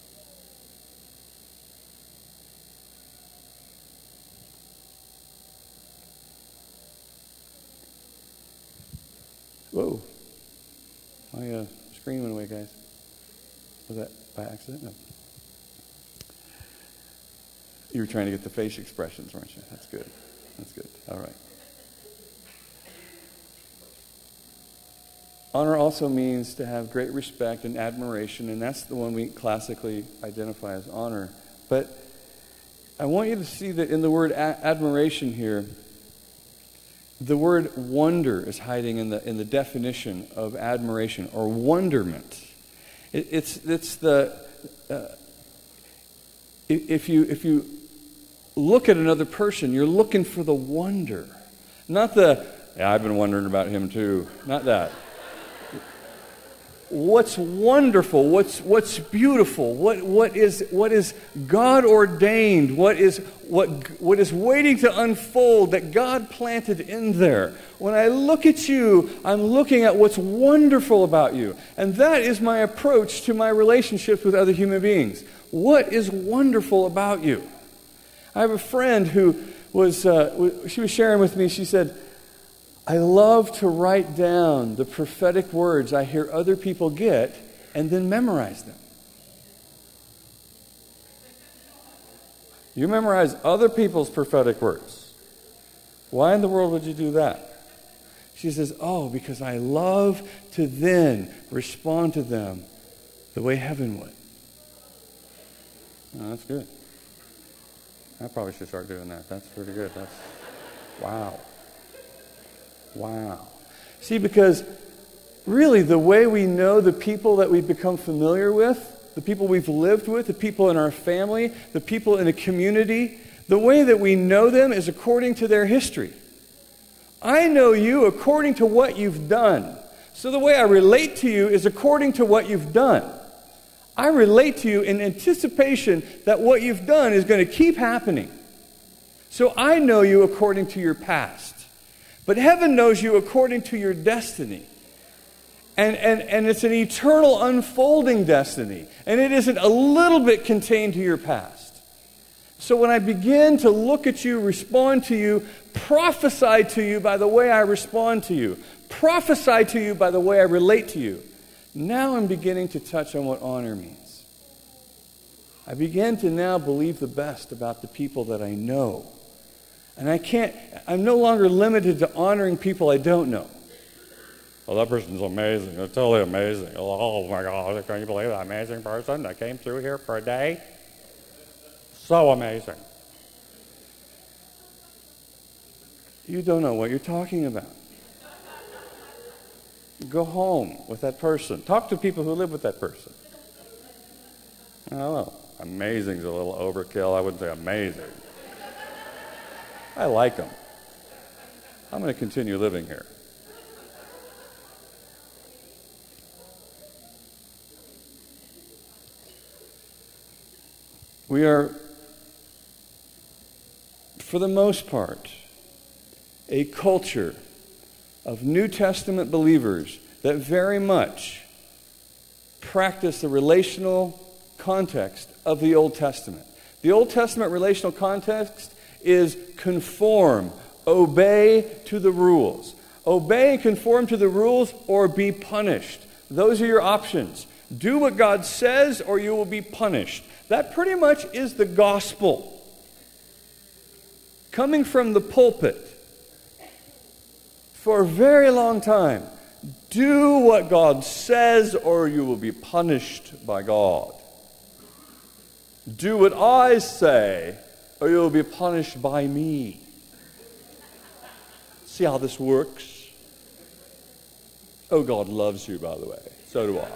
Whoa. My screen went away, guys. Was that by accident? No. You were trying to get the face expressions, weren't you? That's good. That's good. All right. Honor also means to have great respect and admiration, and that's the one we classically identify as honor. But I want you to see that in the word admiration here, the word wonder is hiding in the definition of admiration or wonderment. It's the if you look at another person, you're looking for the wonder, not the I've been wondering about him too. Not that. What's wonderful? What's beautiful? What is God ordained? What is waiting to unfold that God planted in there? When I look at you, I'm looking at what's wonderful about you, and that is my approach to my relationships with other human beings. What is wonderful about you? I have a friend who she was sharing with me. She said, I love to write down the prophetic words I hear other people get and then memorize them. You memorize other people's prophetic words. Why in the world would you do that? She says, because I love to then respond to them the way heaven would. Oh, that's good. I probably should start doing that. That's pretty good. Wow. Wow. See, because really the way we know the people that we've become familiar with, the people we've lived with, the people in our family, the people in a community, the way that we know them is according to their history. I know you according to what you've done. So the way I relate to you is according to what you've done. I relate to you in anticipation that what you've done is going to keep happening. So I know you according to your past. But heaven knows you according to your destiny. And it's an eternal unfolding destiny. And it isn't a little bit contained to your past. So when I begin to look at you, respond to you, prophesy to you by the way I respond to you, prophesy to you by the way I relate to you, now I'm beginning to touch on what honor means. I begin to now believe the best about the people that I know. And I'm no longer limited to honoring people I don't know. Well, that person's amazing. They're totally amazing. Oh my God, can you believe that amazing person that came through here for a day? So amazing. You don't know what you're talking about. Go home with that person. Talk to people who live with that person. I don't know. Amazing's a little overkill. I wouldn't say amazing. I like them. I'm going to continue living here. We are, for the most part, a culture of New Testament believers that very much practice the relational context of the Old Testament. The Old Testament relational context is conform, obey to the rules. Obey and conform to the rules or be punished. Those are your options. Do what God says or you will be punished. That pretty much is the gospel. Coming from the pulpit for a very long time. Do what God says or you will be punished by God. Do what I say or you will be punished by me. See how this works? Oh, God loves you, by the way. So do I.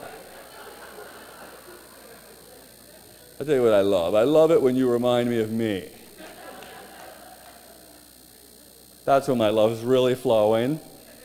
I'll tell you what I love. I love it when you remind me of me. That's when my love is really flowing.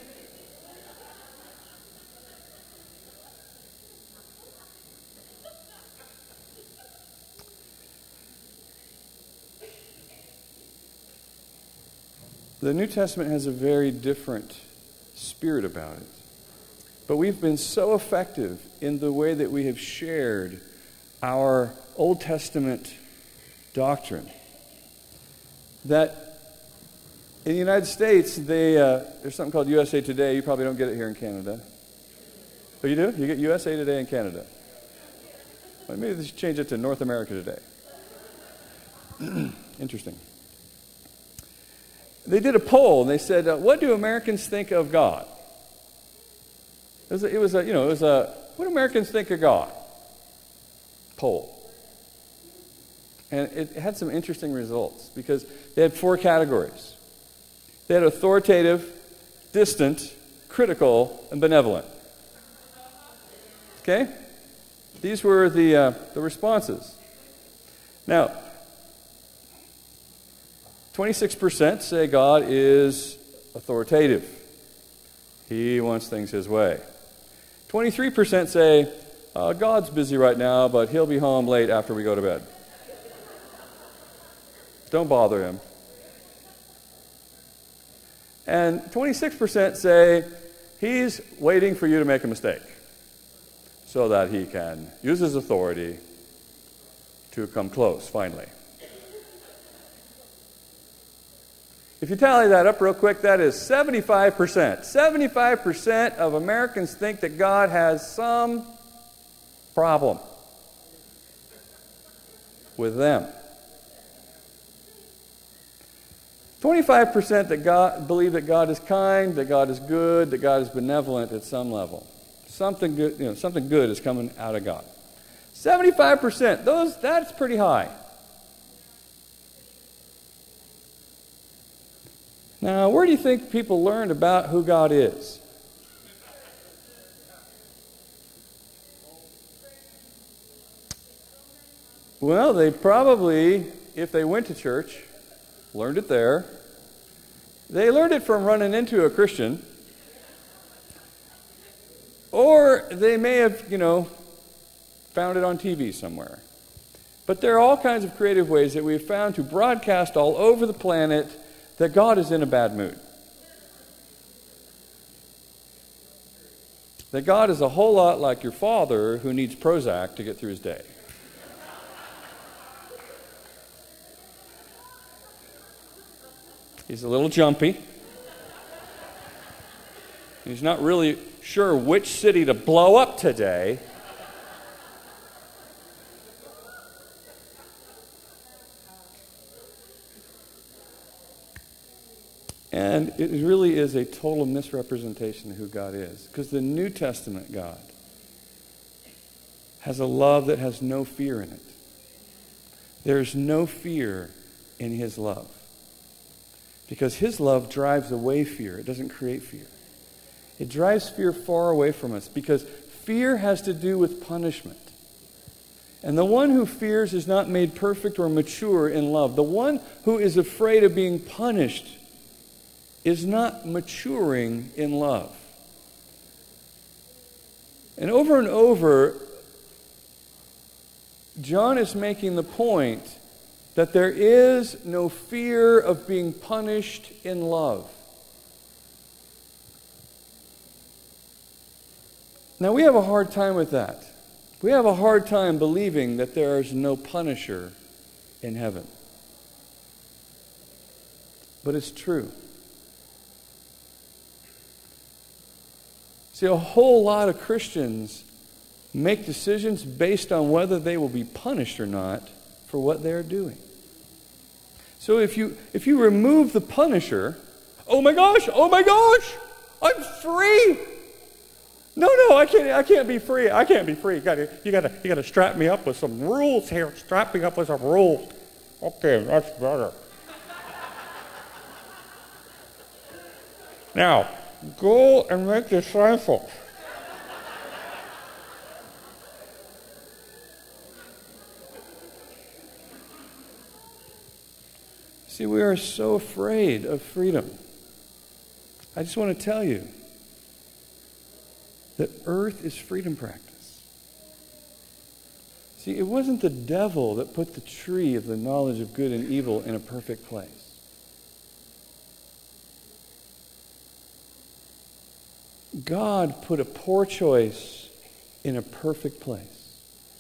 The New Testament has a very different spirit about it. But we've been so effective in the way that we have shared our Old Testament doctrine that in the United States, there's something called USA Today. You probably don't get it here in Canada. Oh, you do? You get USA Today in Canada. Well, maybe they should change it to North America Today. Interesting. They did a poll, and they said, what do Americans think of God? It was a what do Americans think of God? Poll. And it had some interesting results because they had 4 categories. They had authoritative, distant, critical, and benevolent. Okay? These were the responses. Now, 26% say God is authoritative. He wants things his way. 23% say, God's busy right now, but he'll be home late after we go to bed. Don't bother him. And 26% say, he's waiting for you to make a mistake so that he can use his authority to come close, finally. If you tally that up real quick, that is 75%. 75% of Americans think that God has some problem with them. 25% that believe that God is kind, that God is good, that God is benevolent at some level. Something good, something good is coming out of God. 75%, that's pretty high. Now, where do you think people learned about who God is? Well, they probably, if they went to church, learned it there. They learned it from running into a Christian. Or they may have, found it on TV somewhere. But there are all kinds of creative ways that we've found to broadcast all over the planet that God is in a bad mood. That God is a whole lot like your father who needs Prozac to get through his day. He's a little jumpy. He's not really sure which city to blow up today. And it really is a total misrepresentation of who God is. Because the New Testament God has a love that has no fear in it. There's no fear in His love. Because His love drives away fear. It doesn't create fear. It drives fear far away from us because fear has to do with punishment. And the one who fears is not made perfect or mature in love. The one who is afraid of being punished is not maturing in love. And over, John is making the point that there is no fear of being punished in love. Now, we have a hard time with that. We have a hard time believing that there is no punisher in heaven. But it's true. See, a whole lot of Christians make decisions based on whether they will be punished or not for what they're doing. So if you remove the punisher, oh my gosh, I'm free. No, I can't be free. I can't be free. You gotta strap me up with some rules here. Strap me up with some rules. Okay, that's better. Now, go and make disciples. See, we are so afraid of freedom. I just want to tell you that earth is freedom practice. See, it wasn't the devil that put the tree of the knowledge of good and evil in a perfect place. God put a poor choice in a perfect place.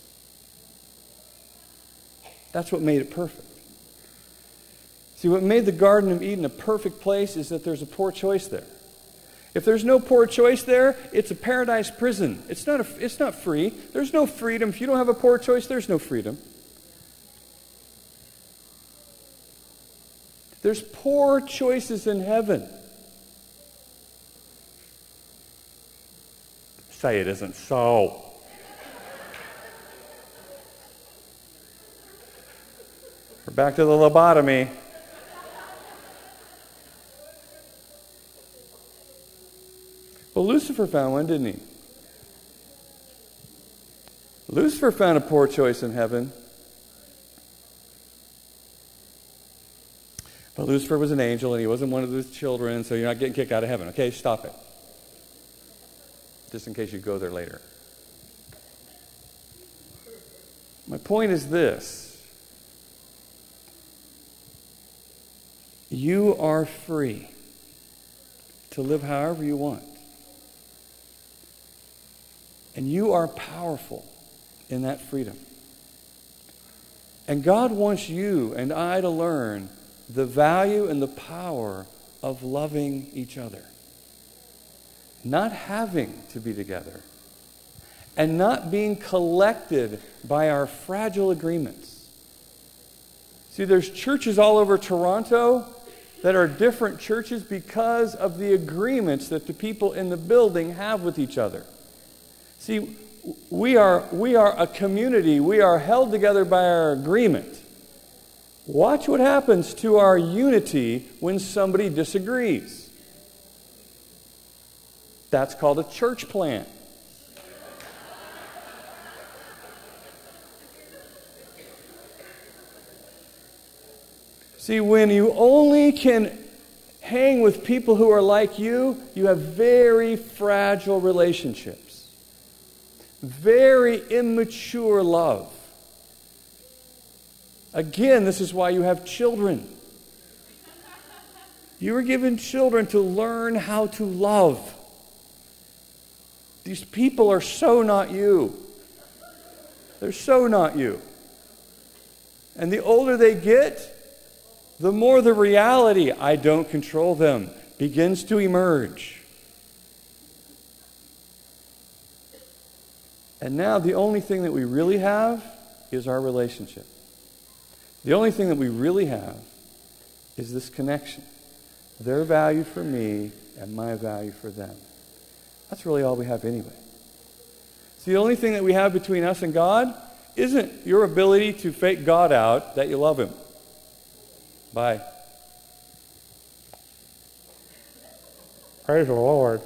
That's what made it perfect. See, what made the Garden of Eden a perfect place is that there's a poor choice there. If there's no poor choice there, it's a paradise prison. It's not free. There's no freedom. If you don't have a poor choice, there's no freedom. There's poor choices in heaven. Say it isn't so. We're back to the lobotomy. Well, Lucifer found one, didn't he? Lucifer found a poor choice in heaven. But Lucifer was an angel and he wasn't one of those children, so you're not getting kicked out of heaven. Okay, stop it. Just in case you go there later. My point is this. You are free to live however you want. And you are powerful in that freedom. And God wants you and I to learn the value and the power of loving each other. Not having to be together. And not being collected by our fragile agreements. See, there's churches all over Toronto that are different churches because of the agreements that the people in the building have with each other. See, we are a community. We are held together by our agreement. Watch what happens to our unity when somebody disagrees. That's called a church plant. See, when you only can hang with people who are like you, you have very fragile relationships. Very immature love. Again, this is why you have children. You were given children to learn how to love. These people are so not you. They're so not you. And the older they get, the more the reality, I don't control them, begins to emerge. And now the only thing that we really have is our relationship. The only thing that we really have is this connection. Their value for me and my value for them. That's really all we have anyway. So the only thing that we have between us and God isn't your ability to fake God out that you love Him. Bye. Praise the Lord.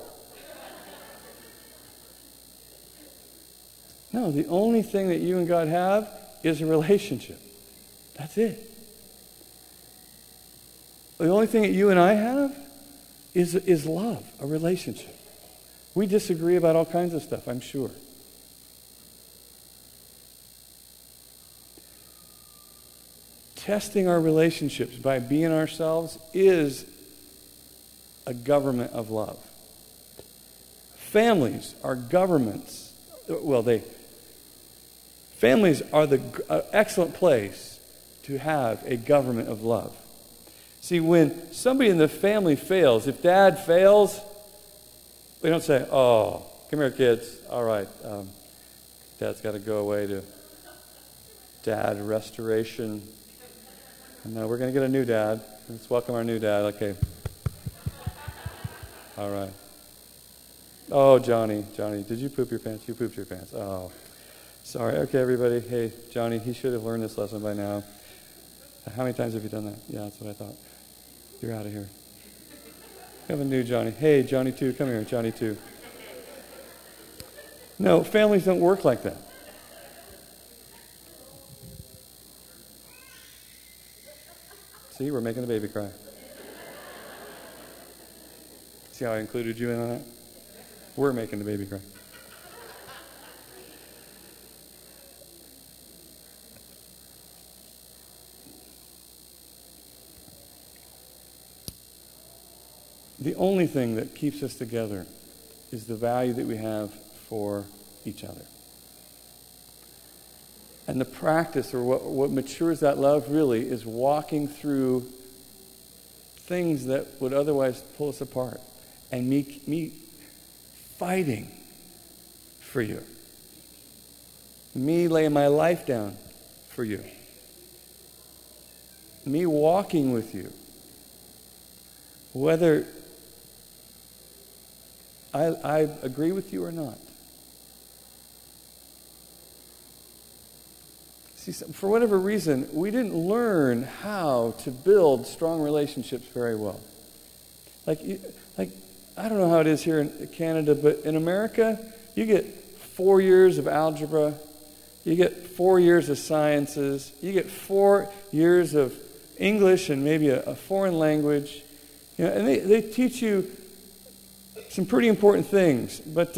No, the only thing that you and God have is a relationship. That's it. The only thing that you and I have is love, a relationship. We disagree about all kinds of stuff, I'm sure. Testing our relationships by being ourselves is a government of love. Families are governments. Families are the excellent place to have a government of love. See, when somebody in the family fails, if dad fails, we don't say, oh, come here, kids. All right, dad's got to go away to dad restoration. No, we're going to get a new dad. Let's welcome our new dad. Okay. All right. Oh, Johnny, did you poop your pants? You pooped your pants. Oh, sorry. Okay, everybody. Hey, Johnny, he should have learned this lesson by now. How many times have you done that? Yeah, that's what I thought. You're out of here. We have a new Johnny. Hey, Johnny 2, come here, Johnny 2. No, families don't work like that. See, we're making the baby cry. See how I included you in on that? We're making the baby cry. The only thing that keeps us together is the value that we have for each other. And the practice, or what matures that love really, is walking through things that would otherwise pull us apart. And me fighting for you. Me laying my life down for you. Me walking with you. Whether I agree with you or not. See, for whatever reason, we didn't learn how to build strong relationships very well. Like I don't know how it is here in Canada, but in America, you get 4 years of algebra, you get 4 years of sciences, you get 4 years of English and maybe a foreign language. You know, and they teach you some pretty important things, but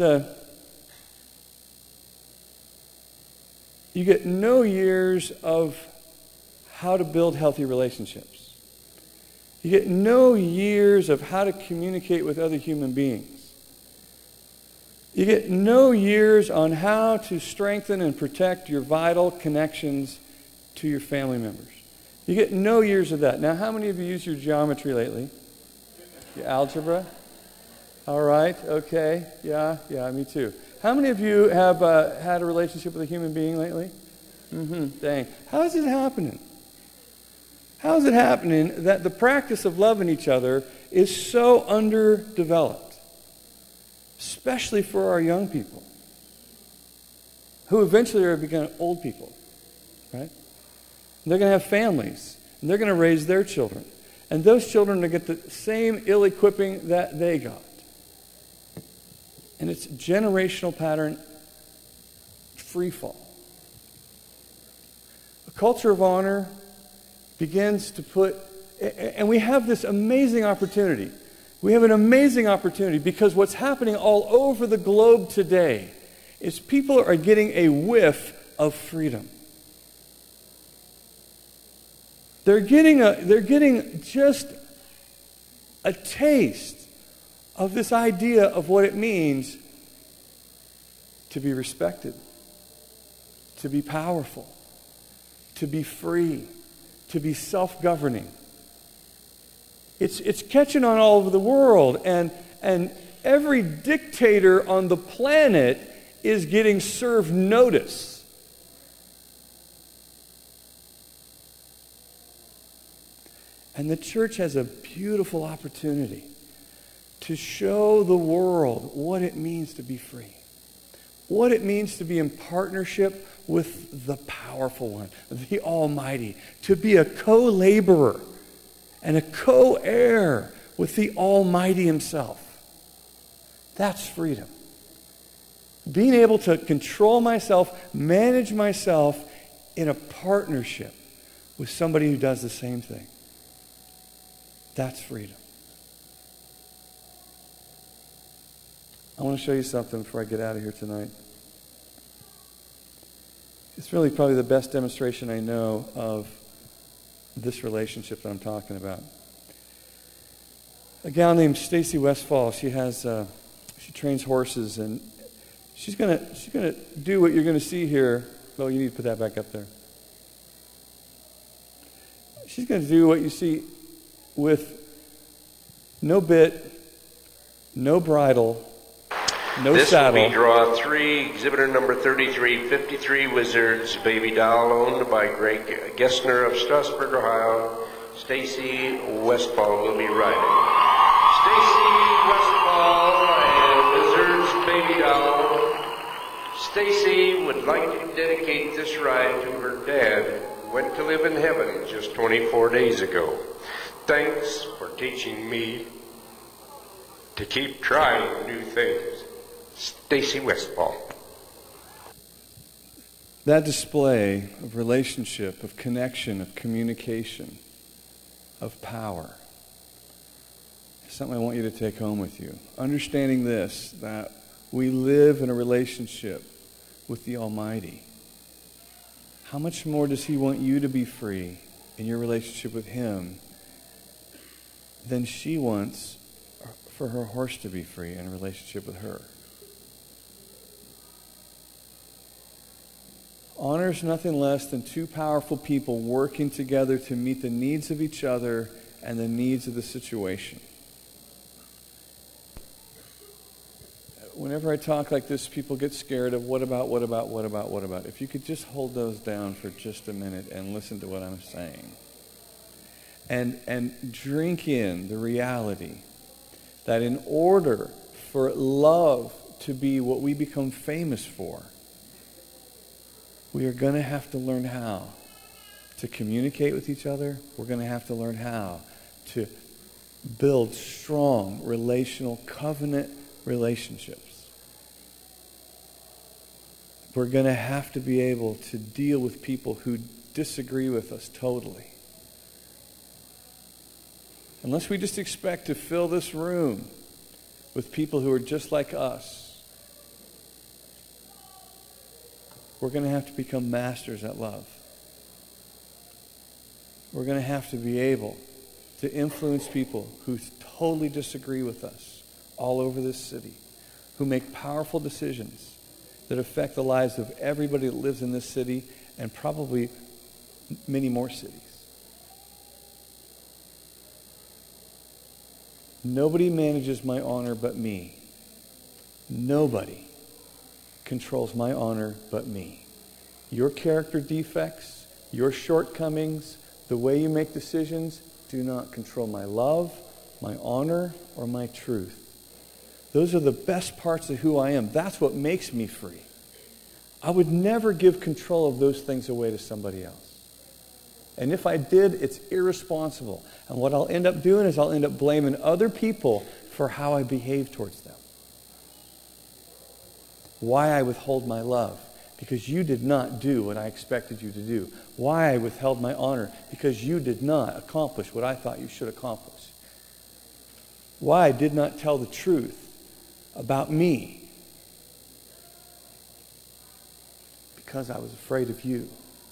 you get no years of how to build healthy relationships. You get no years of how to communicate with other human beings. You get no years on how to strengthen and protect your vital connections to your family members. You get no years of that. Now, how many of you use your geometry lately? Your algebra? All right, okay, yeah, me too. How many of you have had a relationship with a human being lately? Dang. How is it happening? How is it happening that the practice of loving each other is so underdeveloped? Especially for our young people, who eventually are becoming old people, right? They're going to have families. And they're going to raise their children. And those children are going to get the same ill-equipping that they got. And it's generational pattern, free fall. A culture of honor begins to put, and we have this amazing opportunity. We have an amazing opportunity because what's happening all over the globe today is people are getting a whiff of freedom. They're getting just a taste of this idea of what it means to be respected, to be powerful, to be free, to be self-governing. It's catching on all over the world, and every dictator on the planet is getting served notice. And the church has a beautiful opportunity to show the world what it means to be free, what it means to be in partnership with the powerful one, the Almighty, to be a co-laborer and a co-heir with the Almighty Himself. That's freedom. Being able to control myself, manage myself in a partnership with somebody who does the same thing. That's freedom. I want to show you something before I get out of here tonight. It's really probably the best demonstration I know of this relationship that I'm talking about. A gal named Stacy Westfall. She trains horses, and she's gonna do what you're gonna see here. Oh, you need to put that back up there. She's gonna do what you see with no bit, no bridle, no saddle. This will be draw 3, exhibitor number 3353, Wizards, baby doll, owned by Greg Gessner of Strasburg, Ohio. Stacy Westfall will be riding. Stacy Westfall and Wizards, baby doll. Stacy would like to dedicate this ride to her dad, who went to live in heaven just 24 days ago. Thanks for teaching me to keep trying new things. Stacy Westfall. That display of relationship, of connection, of communication, of power is something I want you to take home with you. Understanding this, that we live in a relationship with the Almighty. How much more does He want you to be free in your relationship with Him than she wants for her horse to be free in a relationship with her? Honor is nothing less than two powerful people working together to meet the needs of each other and the needs of the situation. Whenever I talk like this, people get scared of what about. If you could just hold those down for just a minute and listen to what I'm saying. And drink in the reality that in order for love to be what we become famous for, we are going to have to learn how to communicate with each other. We're going to have to learn how to build strong relational covenant relationships. We're going to have to be able to deal with people who disagree with us totally. Unless we just expect to fill this room with people who are just like us, we're going to have to become masters at love. We're going to have to be able to influence people who totally disagree with us all over this city, who make powerful decisions that affect the lives of everybody that lives in this city and probably many more cities. Nobody manages my honor but me. Nobody controls my honor but me. Your character defects, your shortcomings, the way you make decisions do not control my love, my honor, or my truth. Those are the best parts of who I am. That's what makes me free. I would never give control of those things away to somebody else. And if I did, it's irresponsible. And what I'll end up doing is I'll end up blaming other people for how I behave towards them. Why I withhold my love? Because you did not do what I expected you to do. Why I withheld my honor? Because you did not accomplish what I thought you should accomplish. Why I did not tell the truth about me? Because I was afraid of you.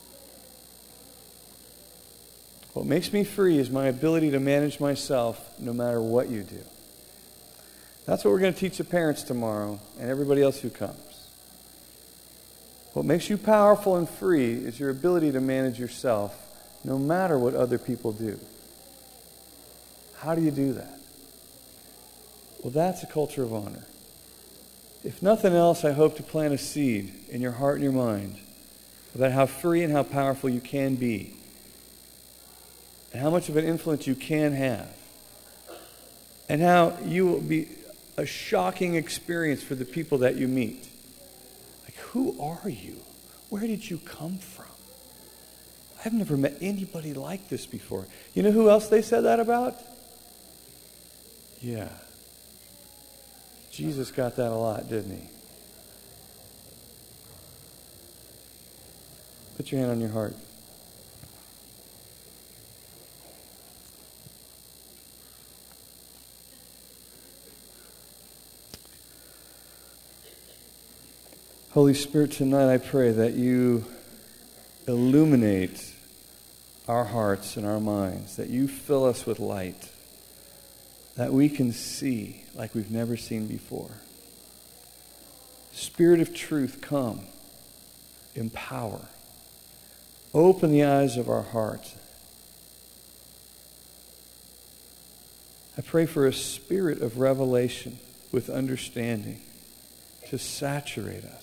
What makes me free is my ability to manage myself no matter what you do. That's what we're going to teach the parents tomorrow and everybody else who comes. What makes you powerful and free is your ability to manage yourself no matter what other people do. How do you do that? Well, that's a culture of honor. If nothing else, I hope to plant a seed in your heart and your mind about how free and how powerful you can be and how much of an influence you can have and how you will be a shocking experience for the people that you meet. Who are you? Where did you come from? I've never met anybody like this before. You know who else they said that about? Yeah. Jesus got that a lot, didn't he? Put your hand on your heart. Holy Spirit, tonight I pray that you illuminate our hearts and our minds, that you fill us with light, that we can see like we've never seen before. Spirit of truth, come, empower, open the eyes of our hearts. I pray for a spirit of revelation with understanding to saturate us.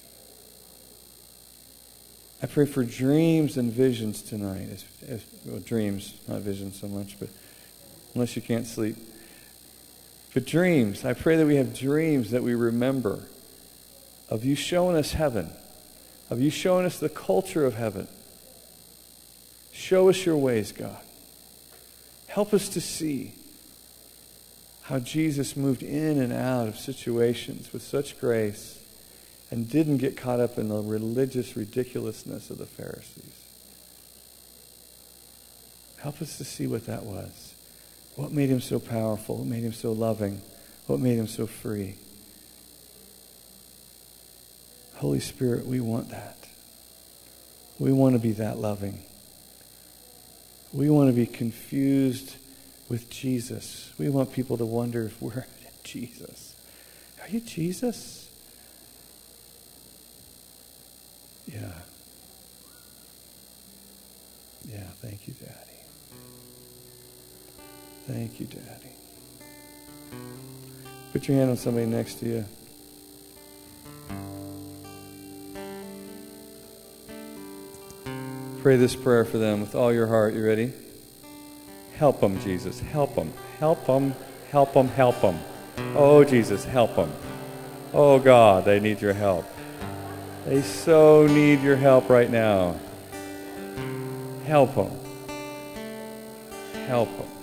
I pray for dreams and visions tonight. Well, dreams, not visions so much, but unless you can't sleep. But dreams, I pray that we have dreams that we remember of you showing us heaven, of you showing us the culture of heaven. Show us your ways, God. Help us to see how Jesus moved in and out of situations with such grace and didn't get caught up in the religious ridiculousness of the Pharisees. Help us to see what that was. What made him so powerful? What made him so loving? What made him so free? Holy Spirit, we want that. We want to be that loving. We want to be confused with Jesus. We want people to wonder if we're Jesus. Are you Jesus? Yeah. Yeah, thank you, Daddy. Thank you, Daddy. Put your hand on somebody next to you. Pray this prayer for them with all your heart. You ready? Help them, Jesus. Help them. Help them. Help them. Help them. Oh, Jesus, help them. Oh, God, they need your help. They so need your help right now. Help them. Help them.